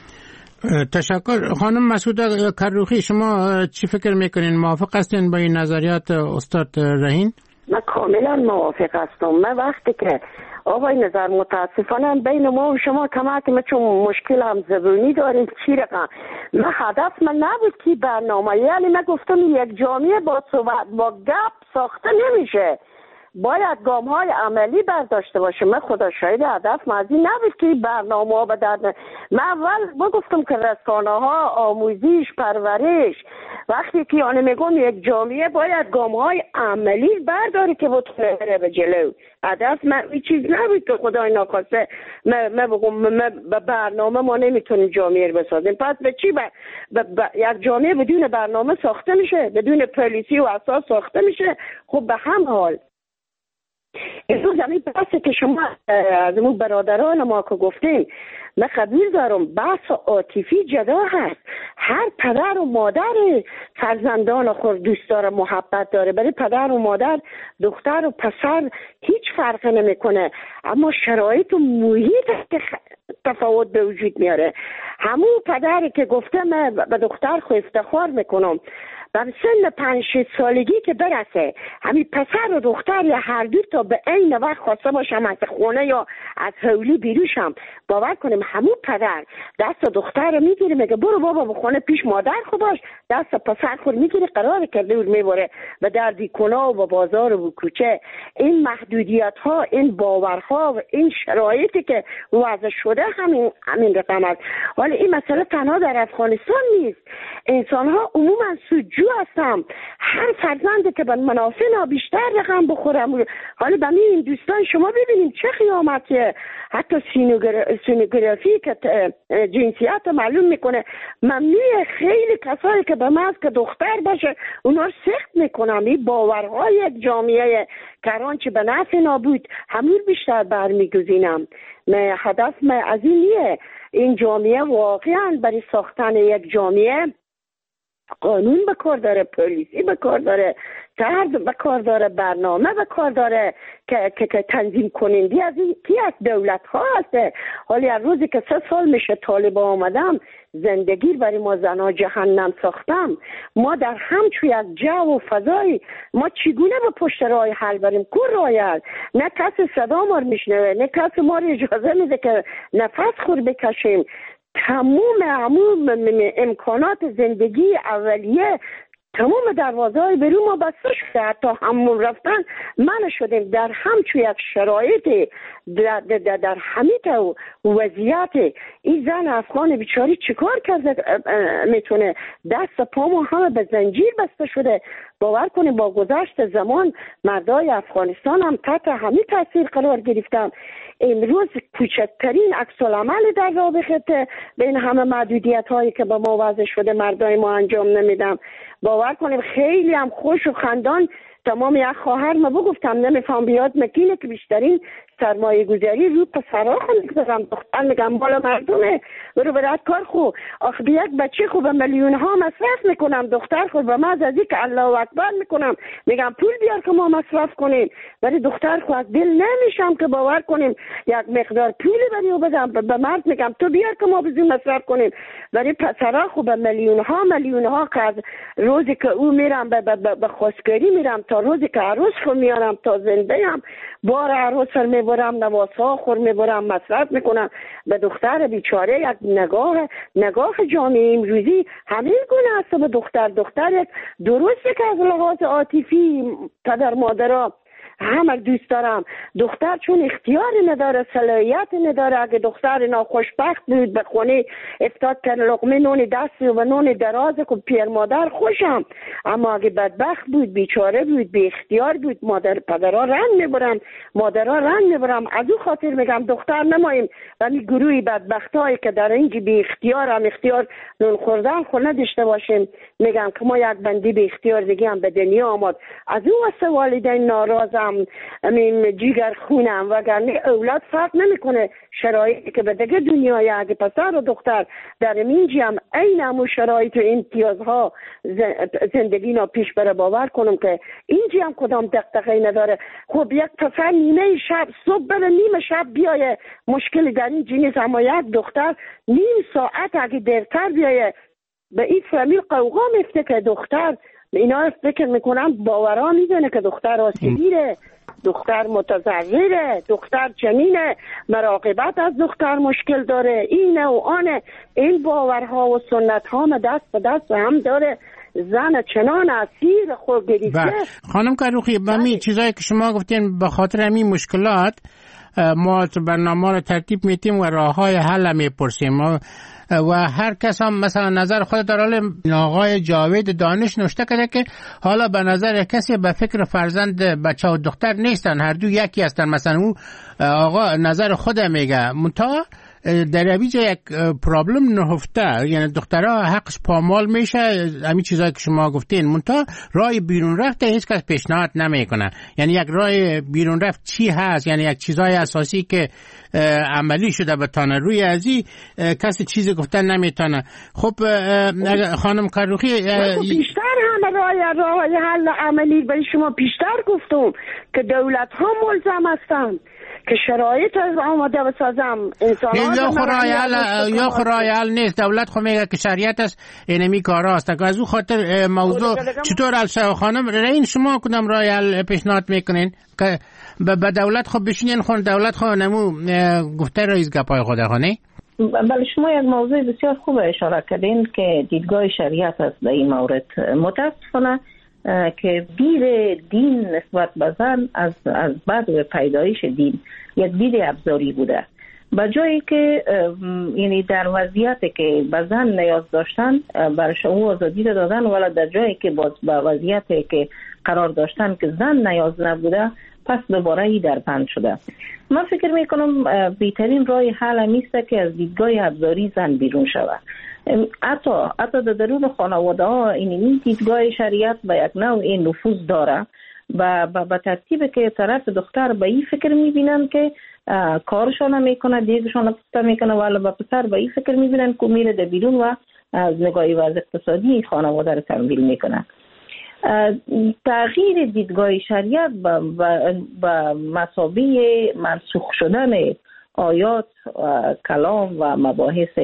تشکر. خانم مسعوده کروخی، شما چی فکر میکنین؟ موافق هستین با این نظریات استاد رهین؟ من کاملا موافق هستم. من وقتی که آقای نظر متاسفانه بین ما و شما کمک ما چون مشکل هم زبونی داریم چی رقم من هدف من نبود که برنامه، یعنی من گفتم یک جامعه با صحبت با گپ ساخته نمیشه، باید گام های عملی برداشته باشه. من خدا شاید هدف مازی نبود که برنامه ها به درد من اول گفتم که رسانه ها، آموزش، پرورش، وقتی که آنه میگم یک جامعه باید گام های عملی برداری که بتونه بره به جلو. هدف من این چیز نبود که خدای ناخواسته من بگم به برنامه ما نمیتونیم جامعه رو بسازیم. پس به چی یک جامعه بدون برنامه ساخته میشه، بدون پالیسی و اساس ساخته میشه. خب به هم حال امروز همین بحثی که شما از اون برادران ما که گفتین من قبول دارم، بحث عاطفی جدا هست. هر پدر و مادر فرزندان خود دوست داره، محبت داره. برای پدر و مادر دختر و پسر هیچ فرق نمیکنه، اما شرایط و محیط تفاوت به وجود میاره. همون پدری که گفته من به دختر خود افتخار میکنم در سن 5-6 سالگی که برسه همین پسر و دختر یا هر دو تا به عین وقت خواسته باشم از خونه یا از حولی بیروشم، باور کنیم همون پدر دست دختر رو میگیره میگه برو بابا به خونه پیش مادر خود باش، دست پسر خود میگیره قرار کرده و میبره به در دیکونا و به بازار و به کوچه. این محدودیت ها، این باورها و این شرایطی که وضع شده همین رقم است. ولی این مسئله تنها در افغانستان نیست، انسان ها عموما سوجو هستم. هر فرزندی که به منافع بیشتر رقم بخورم. حالا به این دوستان شما ببینیم چه خیامتیه، حتی سینوگرافی که جنسیت معلوم میکنه. ممنوع خیلی کسایی که به محض که دختر باشه اونا رو سخت میکنم. این باورهای یک جامعه کران چه به نفع نابود همون بیشتر برمیگزینم. هدف من از این نیه. این جامعه واقعا برای ساختن یک جامعه قانون به کار داره، پلیسی به کار داره، طرز به کار داره، برنامه به کار داره که تنظیم کنندی از این کی از دولت ها هسته. حالی از روزی که 3 سال میشه طالب آمدم زندگی برای ما زنها جهنم ساختم. ما در همچو یک جو و فضای ما چگونه به پشت راه حل بریم؟ کور رایل نه کسی صدا ما رو میشنوه، نه کسی ما رو اجازه میده که نفس خور بکشیم. تمام امکانات زندگی اولیه تمام دروازه‌های برون ما بسته شده، حتی همون رفتن منع شدیم. در همچون یک شرایط در همین وضعیت این زن افغان بیچاری چیکار کرده میتونه؟ دست پامون همه به زنجیر بسته شده. باور کنید با گذشت زمان مردای افغانستان هم تحت همین تاثیر قرار گرفتن. امروز کوچکترین عکس العمل در رابطه بین همه محدودیت هایی که به ما وضع شده مردای ما انجام نمیدم. باور کنیم خیلی هم خوش و خندان تمام یک خواهر ما بگفتم نمیفهم بیاد مکینه که بیشترین سرمایه گذاری رو پسرها میگذارم. دختر میگم بالا مردمه برو برات کار خو. آخه به یک بچه خو به میلیون ها مصرف میکنم. دختر خو به من از که الله اکبر میکنم میگم پول بیار که ما مصرف کنیم. ولی دختر خو از دل نمیشم که باور کنیم یک مقدار پول بریو بدم. به مرد میگم تو بیار که ما بزن مصرف کنیم. ولی پسرها خو به میلیون ها که از روزی که او میرم به خواستگاری میرم تا روزی که عروس خو میارم تا زنده هم بار عروس میبرم نواسا خور میبرم مصرف میکنم. به دختر بیچاره یک نگاه جامعه امروزی همین گونه است به دختر یک درسته که از لحاظ عاطفی پدر مادرها همه دوست دارم. دختر چون اختیاری نداره صلاحیت نداره. اگه دختر ناخوشبخت بود به خونه افتاد که لقمه نون دستی و نون دراز که پیر مادر خوشم. اما اگه بدبخت بود بیچاره بود بی اختیار بود پدرها رنگ میبرم. از او خاطر میگم دختر نماییم و می گروهی بدبخت هایی که در اینجا بی اختیار هم اختیار نون خوردن خود نداشته باشیم. میگم که ما یک بندی بی اختیار دیگه هم به دنیا آمد. از او واسه والدین ناراضم جیگر خونم وگرنه اولاد فرق نمیکنه شرایطی که به دیگه دنیای اگه پسر و دختر در اینجا هم این همون شرایط و امتیازها زندگی نا پیش بره. باور کنم که اینجا هم کدام دقدقه‌ای نداره. خب یک پسر نیمه شب صبح بره نیمه شب بیایه مشکلی در این جنیز. اما یک دختر نیم ساعت اگه دیرتر بیایه به این فامیل قوقا میفته که دختر اینا فکر میکنم باورا میزنه که دختر آسیبیره، دختر متضرره، دختر چنینه، مراقبت از دختر مشکل داره، اینه و آنه. این باورها و سنت ها دست به دست هم داره. زن چنان اسیر خود گریسته. خانم کروخی بمی چیزایی که شما گفتین به خاطر همین مشکلات ما برنامه رو ترتیب میتیم و راه های حل میپرسیم و هر کس هم مثلا نظر خود داره. آقای جاوید دانش نوشته کرده که حالا به نظر کسی به فکر فرزند بچه و دختر نیستن، هر دو یکی هستن. مثلا او آقا نظر خود میگه منتها در اویجا یک پرابلم نهفته، یعنی دخترها حقش پامال میشه همین چیزایی که شما گفتین. منتها راه بیرون رفته هیچ کس پیشنهاد نمیکنه. یعنی یک راه بیرون رفت چی هست؟ یعنی یک چیزای اساسی که عملی شده بتانه روی ازی کسی چیزی گفتن نمیتونه. خب خانم کروخی بیشتر همه راه حل عملی به شما بیشتر گفتم که دولت ها ملزم هستند که شرایط از آماده بسازم. انسان یا خرایل نیست. دولت خو میگه که شریعت است اینمی کارا است. که از او خاطر موضوع چطور الشا خانم این شما کدام رایل پیشنهاد میکنین که به دولت خو بشینین خون دولت خو نمو گفته رئیس گپای خود خانه؟ بله شما یک موضوع بسیار خوب اشاره کردین که دیدگاه شریعت است در این مورد. متاسفانه که دید دین نسبت به زن از بعد پیدایش دین یک دید ابزاری بوده. به جایی که یعنی در وضعیتی که به زن نیاز داشتن برش او آزادی دادن، ولی در جایی که باز به وضعیتی که قرار داشتن که زن نیاز نبوده پس دوباره ای در بند شده. من فکر میکنم بهترین راه حل میست که از دیدگاه ابزاری زن بیرون شود. حتی در درون خانواده ها این دیدگاه شریعت به یک نوع این نفوذ داره و به ترتیب که طرف دختر به این فکر میبینن که کارشان میکنه دیگرشان پسر میکنه، ولی به پسر به این فکر میبینن که میره در بیرون و از نگاه وضع اقتصادی خانواده رو تمویل میکنه. تغییر دیدگاه شریعت به مثابه منسوخ شدن آیات کلام و مباحث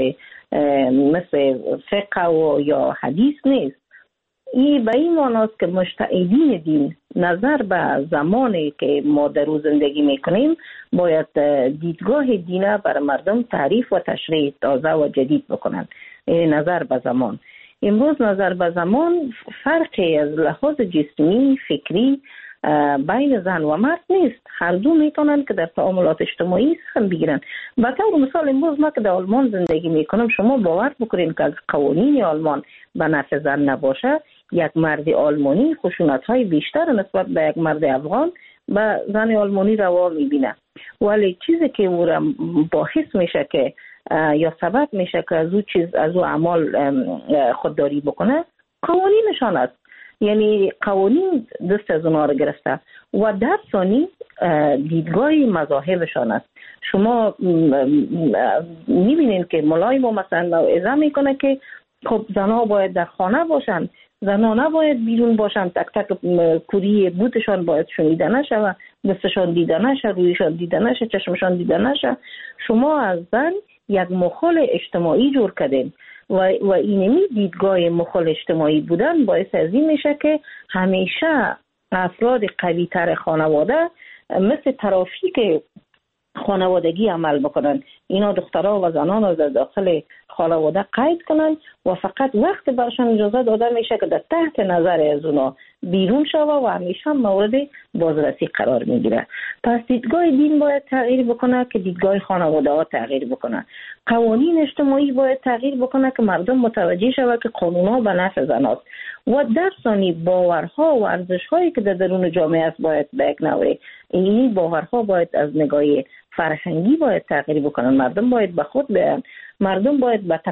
مثل فقه و یا حدیث نیست. این به این معناست که مجتهدین دین نظر به زمانی که ما در او زندگی میکنیم باید دیدگاه دینه بر مردم تعریف و تشریح تازه و جدید بکنند. نظر به زمان امروز نظر به زمان فرقی از لحاظ جسمی فکری بین زن و مرد نیست. هر دو میتونن که در تعاملات اجتماعی سهم بگیرن. به طور مثال امروز ما که در آلمان زندگی میکنم، شما باور بکنین که قوانین آلمان به نفع زن نباشه، یک مرد آلمانی خشونت های بیشتر نسبت به یک مرد افغان به زن آلمانی روا میبینه. ولی چیزی که او را باعث میشه که یا سبب میشه که از او اعمال خودداری بکنه قوانینشان است. یعنی قوانین دست از اونها رو گرفته و در ثانی دیدگاه مذاهبشان است. شما میبینید که مولای ما مثلا موعظه میکنه که خب زنها باید در خانه باشن، زنها نباید بیرون باشن، تک تک کوری بوتشان باید شنیده نشه و دستشان دیده نشه، رویشان دیده نشه، چشمشان دیده نشه. شما از زن یک مخال اجتماعی جور کردین و اینمی دیدگاه مخال اجتماعی بودن باعث از این میشه که همیشه افراد قوی تر خانواده مثل ترافیک خانوادگی عمل بکنن. اینا دخترها و زنان رو در داخل خانواده قید کنن و فقط وقت برشان اجازه داده میشه که در تحت نظر از اونا بیرون شوه و همیشه مورد بازرسی قرار میگیره. پس دیدگاه دین باید تغییر بکنه که دیدگاه خانواده ها تغییر بکنه. قوانین اجتماعی باید تغییر بکنه که مردم متوجه شوه که قانون ها به نفع زناست و در ثانی باورها و ارزش‌هایی که در درون جامعه است باید به یک نوع این باورها باید از نگاه فرهنگی باید تغییر بکنن. مردم باید به خود بیان، مردم باید به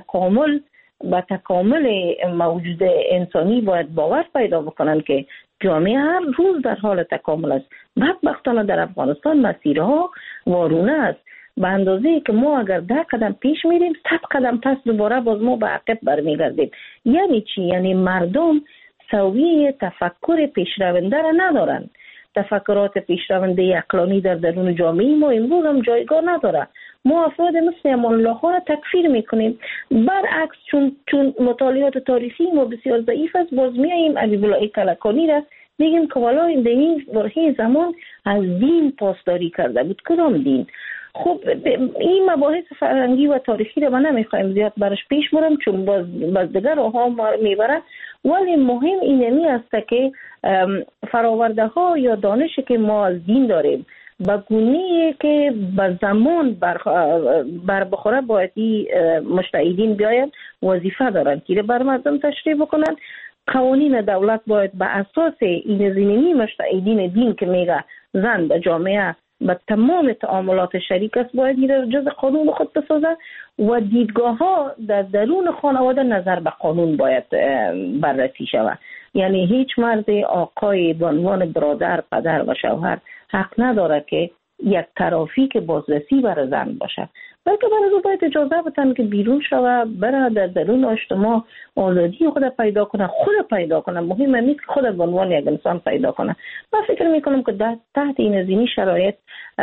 تکامل موجود انسانی باید باور پیدا بکنن که جامعه هر روز در حال تکامل است. بدبختانه در افغانستان مسیرها وارونه است به اندازه که ما اگر 10 قدم پیش میریم 100 قدم پس دوباره باز ما به عقب برمیگردیم. یعنی چی؟ یعنی مردم سویه تفکر پیشرونده را ندارن. تفکرات پیشرونده عقلانی در درون جامعه ما امروز هم جایگاه نداره. ما افراد مثل امان الله خان را تکفیر میکنیم. برعکس چون مطالعات تاریخی ما بسیار ضعیف است، باز میاییم حبیب الله کلکانی را میگیم که والا این برهه زمان از دین پاسداری کرده بود. کدام دین؟ خب این مباحث فرهنگی و تاریخی را من نمیخوایم زیاد برش پیش برم چون باز دیگر راها ما میبره، ولی مهم اینمی است که فراورده ها یا دانشی که ما از دین داریم به گونه‌ای که به زمان بر بخوره باید مجتهدین بیاین وظیفه دارن که بر مردم تشریح بکنن. قوانین دولت باید به اساس این زمینی مجتهدین دین که میگه زن به جامعه با تمام تعاملات شریک است باید میره جز قانون خود بسازه و دیدگاه ها در درون خانواده نظر به قانون باید بررسی شود. یعنی هیچ مرد آقای به عنوان برادر، پدر و شوهر حق نداره که یک ترافیک بازرسی برای زن باشه، بلکه برای باید اجازه بدن که بیرون شوه، بره در درون اجتماع آزادی خود پیدا کنه، خود پیدا کنه. مهم نیست که خود به عنوان یک انسان پیدا کنه. من فکر میکنم که تحت این زمینی شرایط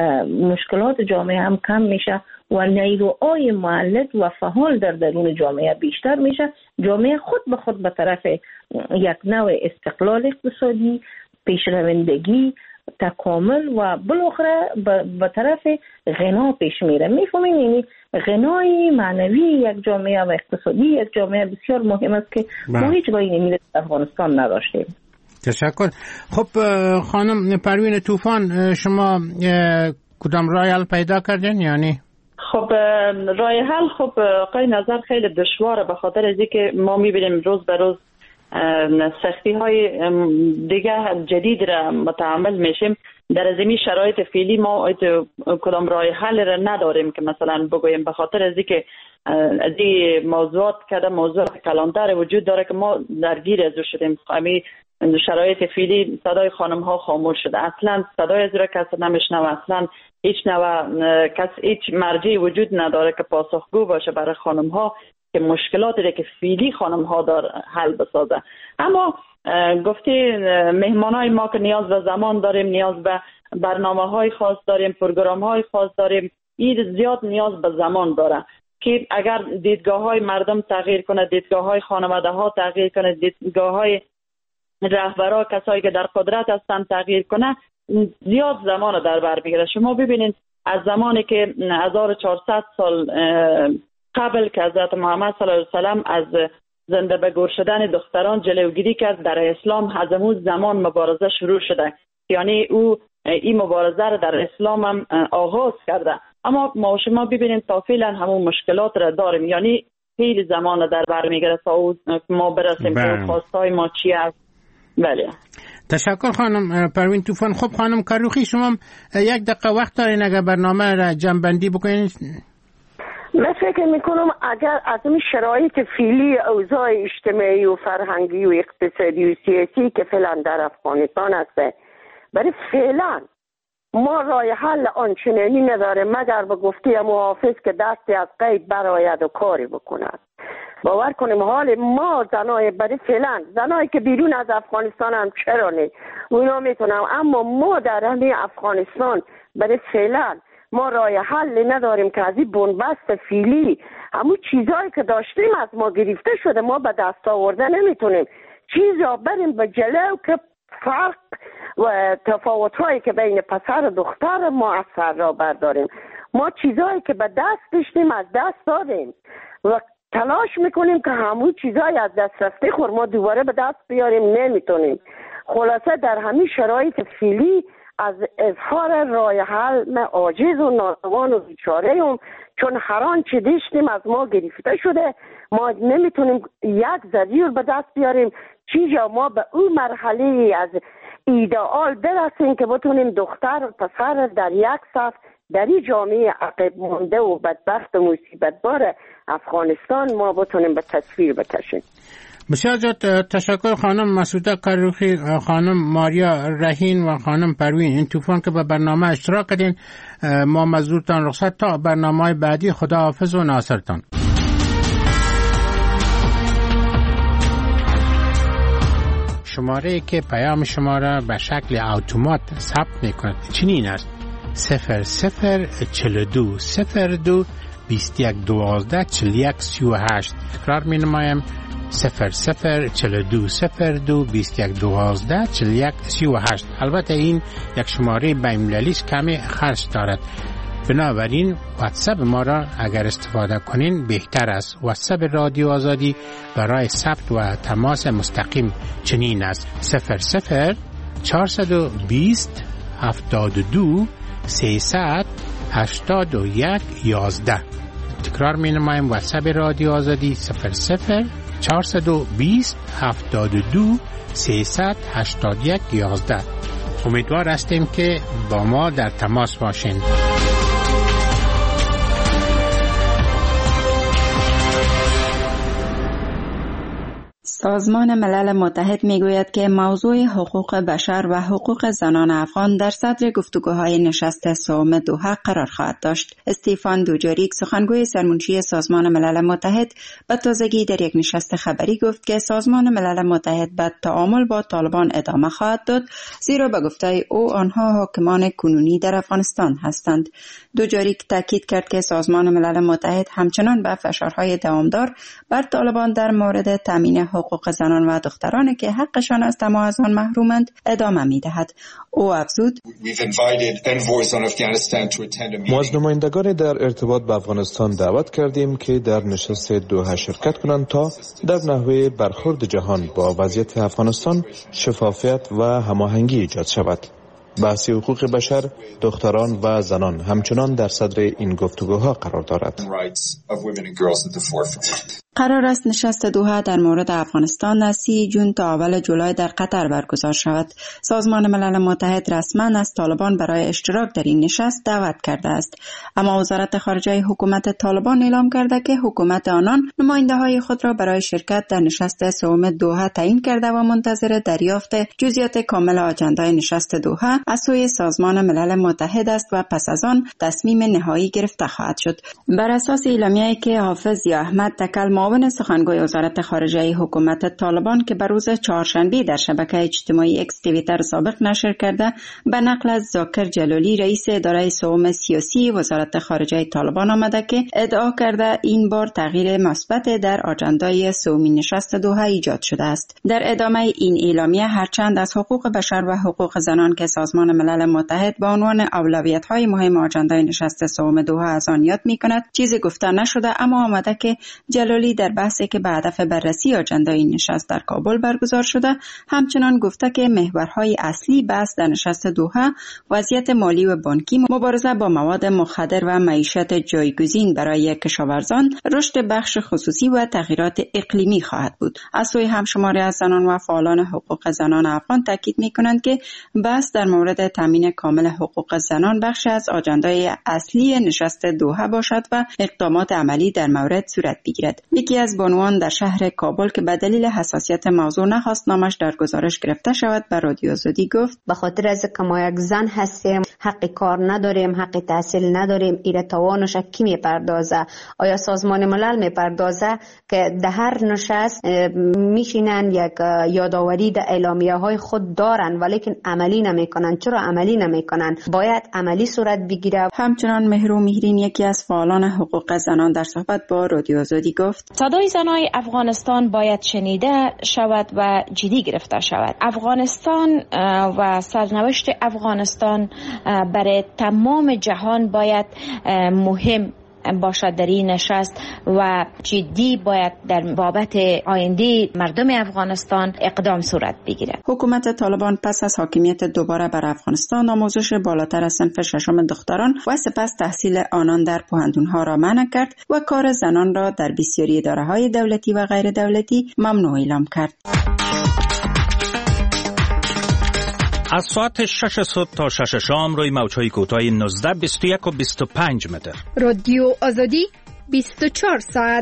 مشکلات جامعه هم کم میشه و نیروهای مؤلد و فعال در درون جامعه بیشتر میشه. جامعه خود به خود به طرف یک نوع استقلال اقتصادی، پیشروندگی، تکامل و بالاخره به طرف غنا پیش میره. میفهمین یعنی غنای معنوی یک جامعه و اقتصادی یک جامعه بسیار مهم است که ما هیچ گاهی نمیده در افغانستان نداشتیم. تشکر. خب خانم پروین طوفان، شما کدام راه حل پیدا کردین؟ یعنی خب راه حل خب آقای نظر خیلی دشواره به خاطر از اینکه ما میبینیم روز به روز سختی های دیگه جدید را متحمل میشیم. در زمین شرایط فعلی ما کدام راه حل را نداریم که مثلا بگوییم به خاطر از اینکه از این موضوعات کده موضوع کلانتر وجود داره که ما درگیر از شدیم. همین شرایط فعلی صدای خانم ها خاموش شده، اصلا صدای از را کسی نمیشنوه، اصلا هیچ مرجعی وجود نداره که پاسخگو باشه برای خانم ها که مشکلاتی که فعلی خانم ها داره حل بسازه. اما گفتی مهمانای ما که نیاز به زمان داریم، نیاز به برنامه های خاص داریم، پروگرام های خاص داریم، این زیاد نیاز به زمان داره که اگر دیدگاه های مردم تغییر کنه، دیدگاه های خانواده ها تغییر کنه، دیدگاه های رهبرا کسایی که در قدرت هستن تغییر کنه، زیاد زمان در بر میگیره. شما ببینید از زمانی که 1400 سال قبل که حضرت محمد صلی الله علیه و سلم از زنده به گور شدن دختران جلوگیری کرد، در اسلام از اون زمان مبارزه شروع شده، یعنی او این مبارزه را در اسلام هم آغاز کرده. اما ما شما ببینید تا فعلا همون مشکلات را داریم، یعنی خیلی زمان در بر میگیره تا ما برسیم که خواستای ما چی است. بله. تشکر خانم پروین طوفان. خب خانم کروخی، شما یک دقیقه وقت دارین اگر برنامه را جمع بندی بکنید؟ من فکر میکنم اگر از این شرایط فعلی اوضاع اجتماعی و فرهنگی و اقتصادی و سیاسی که فعلا در افغانستان هسته، برای فعلا ما راه حل آنچنانی نداره مگر به گفته محافظ که دستی از قید برآید و کاری بکند. باور کنیم حال ما زنای برای فعلا، زنایی که بیرون از افغانستان هم چرا نه اونا میتونم، اما ما در همین افغانستان برای فعلا ما راه حل نداریم که از این بنبست فعلی همون چیزایی که داشتیم از ما گرفته شده، ما به دست آورده نمیتونیم چیزا بریم به جلو که فرق و تفاوت‌هایی که بین پسر و دختر ما اثر را برداریم. ما چیزایی که به دست داشتیم از دست دادیم و تلاش میکنیم که همون چیزایی از دست رفته خور ما دوباره به دست بیاریم، نمیتونیم. خلاصه در همین شرایط فعلی از اظهار راه حل من عاجز و ناتوان و بیچاره ام، چون هر آنچه داشتیم از ما گرفته شده، ما نمیتونیم یک ذریعه به دست بیاریم چیزا ما به اون مرحله از ایدئال برسیم که بتونیم دختر و پسر در یک صف در این جامعه عقب مانده و بدبخت و مصیبت بار افغانستان ما بتونیم به تصویر بکشیم. بسیار زیاد تشکر خانم مسعوده کروخی، خانم ماریا رهین و خانم پروین این طوفان که به برنامه اشتراک کردین. ما مزدورتان رخصت تا برنامه بعدی. خدا حافظ و ناصرتان. شماره که پیام شما را به شکل اتومات ثبت میکند چنین است: 0042 02 21 12 41 38. تکرار می نمایم: 0042 02 21 12 41 38. البته این یک شماره بین‌المللی است، کمی خرج دارد، بنابراین واتساپ ما را اگر استفاده کنین بهتر است. واتساپ رادیو آزادی برای ثبت و تماس مستقیم چنین است: 00 420 72 300 81 11. تکرار می نمایم: واتساپ رادیو آزادی 00 420 72 300 81 11. امیدوار هستیم که با ما در تماس باشین. سازمان ملل متحد میگوید که موضوع حقوق بشر و حقوق زنان افغان در صدر گفتگوهای نشست سوم دوحه قرار خواهد داشت. استیفان دوجاریک، سخنگوی سرمنشی سازمان ملل متحد، به تازگی در یک نشست خبری گفت که سازمان ملل متحد به تعامل با طالبان ادامه خواهد داد، زیرا به گفته او آنها حاکمان کنونی در افغانستان هستند. دوجاریک تاکید کرد که سازمان ملل متحد همچنان به فشارهای دوامدار بر طالبان در مورد تامین حقوق زنان و دخترانی که حقشان از تمام از آن محرومند ادامه می‌دهد. او افزود: ما از نمایندگان در ارتباط با افغانستان دعوت کردیم که در نشست دوحه شرکت کنند تا در نحوه برخورد جهان با وضعیت افغانستان شفافیت و هماهنگی ایجاد شود. بحث حقوق بشر، دختران و زنان همچنان در صدر این گفتگوها قرار دارد. قرار است نشست دوحه در مورد افغانستان از 30 جون تا اول جولای در قطر برگزار شود. سازمان ملل متحد رسما از طالبان برای اشتراک در این نشست دعوت کرده است، اما وزارت خارجه حکومت طالبان اعلام کرده که حکومت آنان نماینده‌های خود را برای شرکت در نشست سوم دوحه تعیین کرده و منتظر دریافت جزئیات کامل آجندای نشست دوحه از سوی سازمان ملل متحد است و پس از آن تصمیم نهایی گرفته خواهد شد. بر اساس اعلامیه‌ای که حافظ ضیا احمد تکل، معاون سخنگوی وزارت خارجه حکومت طالبان که بر روز چهارشنبه در شبکه اجتماعی اکس توییتر سابق نشر کرده، به نقل از ذاکر جلالی رئیس اداره سوم سیاسی وزارت خارجه طالبان آمده که ادعا کرده این بار تغییر مثبت در آجندای سومین نشست دوحه ایجاد شده است. در ادامه این اعلامیه هرچند از حقوق بشر و حقوق زنان که سازمان ملل متحد به عنوان اولویت‌های مهم آجندای نشست سوم دوحه از آن یاد می‌کند چیزی گفته نشده، اما آمده که جلالی در بحثی که به هدف بررسی آجنده این نشست در کابل برگزار شده همچنان گفته که محورهای اصلی بحث در نشست دوحه وضعیت مالی و بانکی، مبارزه با مواد مخدر و معیشت جایگزین برای کشاورزان، رشد بخش خصوصی و تغییرات اقلیمی خواهد بود. از سوی همشماری از زنان و فعالان حقوق زنان افغان تاکید می‌کنند که بحث در مورد تامین کامل حقوق زنان بخش از آجنده اصلی نشست دوحه باشد و اقدامات عملی در مورد صورت بگیرد. یکی از بانوان در شهر کابل که به دلیل حساسیت موضوع نخواست نامش در گزارش گرفته شود به رادیو آزادی گفت: به خاطر از که ما یک زن هستیم، حق کار نداریم، حق تحصیل نداریم، ایره توانش کی میپردازه؟ آیا سازمان ملل میپردازه که در هر نشست میشینن یک یادآوری در اعلامیه های خود دارن ولیکن عملی نمیکنن؟ چرا عملی نمیکنن؟ باید عملی صورت بگیره. همچنان مهرو میهرین یکی از فعالان حقوق زنان در صحبت با رادیو آزادی گفت: صدای زنای افغانستان باید شنیده شود و جدی گرفته شود. افغانستان و سرنوشت افغانستان برای تمام جهان باید مهم باشد در این نشست و جدی باید در بابت آینده مردم افغانستان اقدام صورت بگیرد. حکومت طالبان پس از حاکمیت دوباره بر افغانستان آموزش بالاتر از صنف ششم دختران و سپس تحصیل آنان در پوهنتون‌ها را منع کرد و کار زنان را در بسیاری اداره‌های دولتی و غیر دولتی ممنوع اعلام کرد. از ساعت 6 صبح تا 6 شام روی موج‌های کوتاه 19 21 و 25 متر. رادیو آزادی 24 ساعت.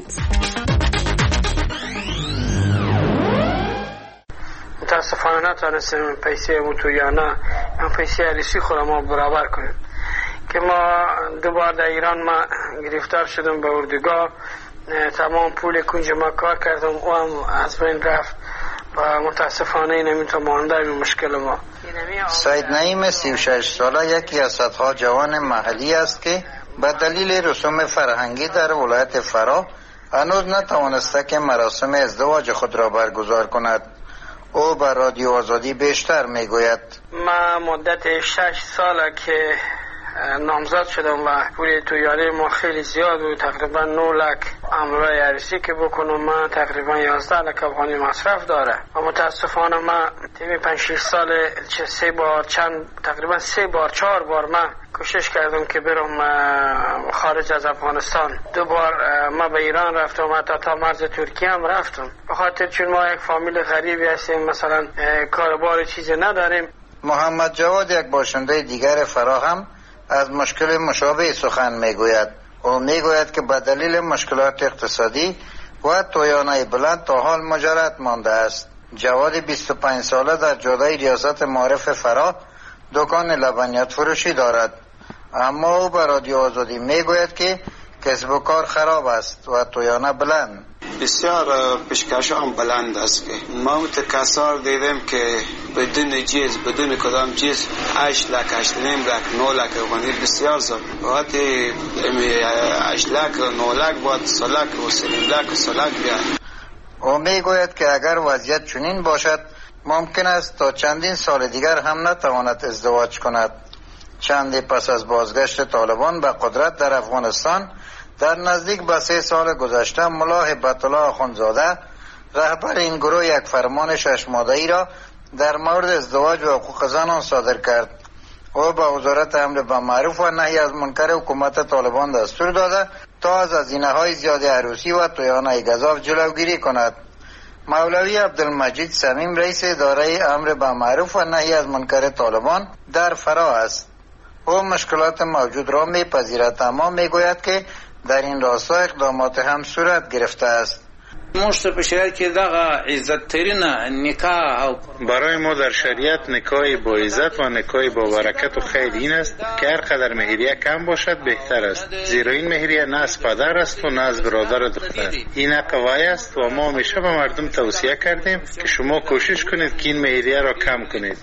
متاسفانه نتونستیم پیسه موتوریانه هم پیسه عریسی خود ما برابر کنیم که ما دوبار در ایران ما گرفتار شدم به اردوگاه. تمام پول کنج ما کار کردم و هم از بین رفت و متاسفانه نمیتونم مانده این مشکل ما. سید نعیم 36 ساله یکی از صدها جوان محلی است که به دلیل رسوم فرهنگی در ولایت فرا هنوز نتوانسته که مراسم ازدواج خود را برگزار کند. او به رادیو آزادی بیشتر میگوید: من مدت 6 ساله که نامزد شدم و پول تویاره ما خیلی زیاد بود، تقریبا 9 لک عملای عروسی که بکنم من تقریبا 11 لک افغانی مصرف داره و متاسفانه من تیمی 5-6 سال تقریبا 3 بار 4 بار من کوشش کردم که برم خارج از افغانستان. 2 بار من به ایران رفتم، حتی تا مرز ترکیه هم رفتم، به خاطر چون ما یک فامیل غریبی هستیم، مثلا کاربار چیزی نداریم. محمد جواد یک باشنده دیگر فرا هم از مشکل مشابه سخن میگوید. او میگوید که به دلیل مشکلات اقتصادی و تویانه بلند تا حال مجرد مانده است. جواد 25 ساله در جاده ریاست معارف فرا دکان لبنیات فروشی دارد، اما او به رادیو آزادی میگوید که کسب و کار خراب است و تویانه بلند. بسیار پیشکش هم بلند است که ما متکثر دیدیم که بدون کدام چیز 8 لک 8.5 لک 9 لک افغانی بسیار زد. وقتی 8 لک 9 لک بود 3 لک و 3 لک 3 لک بیاد. او میگوید که اگر وضعیت چنین باشد ممکن است تا چندین سال دیگر هم نتواند ازدواج کند. چندی پس از بازگشت طالبان به قدرت در افغانستان در نزدیک به 3 سال گذشته ملا هبت الله آخوندزاده رهبر این گروه یک فرمان 6 ماده‌ای را در مورد ازدواج و حقوق زنان صادر کرد. او به وزارت امر بالمعروف و نهی از منکر حکومت طالبان دستور داده تا از هزینه‌های زیاد عروسی و تویانه گزاف جلوگیری کند. مولوی عبدالمجید صمیم رئیس اداره امر بالمعروف و نهی از منکر طالبان در فرا است. او مشکلات موجود را میپذیرد، اما میگوید که در این راستا اقدامات هم صورت گرفته است. برای ما در شریعت نکاح با عزت و نکاح با برکت و خیر این است که هر قدر مهریه کم باشد بهتر است، زیرا این مهریه نه از پدر است و نه از برادر دختر. این حق وی است و ما همیشه به مردم توصیه کردیم که شما کوشش کنید که این مهریه را کم کنید.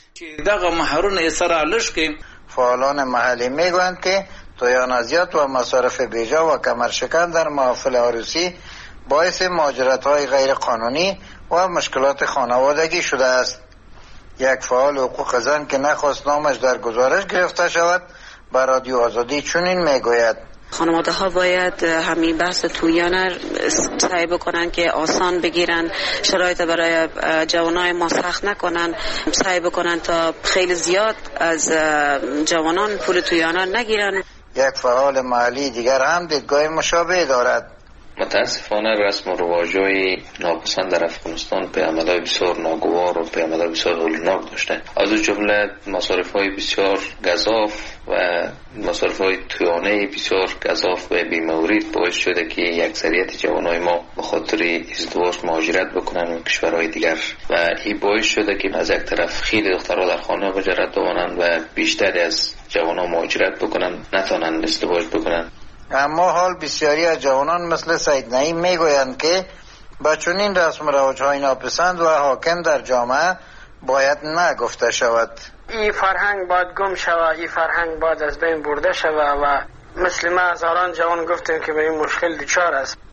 فعالان محلی میگویند که تویانازیات و مصارف بیجا و کمرشکن در محافل عروسی باعث مهاجرت‌های غیر قانونی و مشکلات خانوادگی شده است. یک فعال حقوق زن که نخواست نامش در گزارش گرفته شود به رادیو آزادی چنین میگوید: خانواده ها باید همین بحث تویانه سعی بکنن که آسان بگیرن، شرایط برای جوانای ما سخت نکنن، سعی بکنن تا خیلی زیاد از جوانان پول تویانه نگیرن. یک فعال محلی دیگر هم دیدگاه مشابه دارد. متاسفانه رسم و رواج‌های ناپسند در افغانستان پیامدهای بسیار ناگوار و پیامدهای بسیار هولناک داشته. از او جمله مصارف‌های بسیار گزاف و مصارف‌های تویانه بسیار گزاف و بی‌مورد باعث شده که اکثریت جوانای ما به خاطر ازدواج مهاجرت بکنن به کشورهای دیگر و این باعث شده که از یک طرف خیلی دخترها در خانه مهاجرت بمانند و بیشتری از جوانان مهاجرت بکنن نتونن ازدواج بکنن. اما حال بسیاری از جوانان مثل سید نعیم میگویند که با چنین رسم و رواج‌های ناپسند و حاکم در جامعه باید نگفته شود. این فرهنگ باید گم شود، این فرهنگ باید از بین برده شود و مثل ما هزاران جوان گفتیم که به این مشکل دچار است.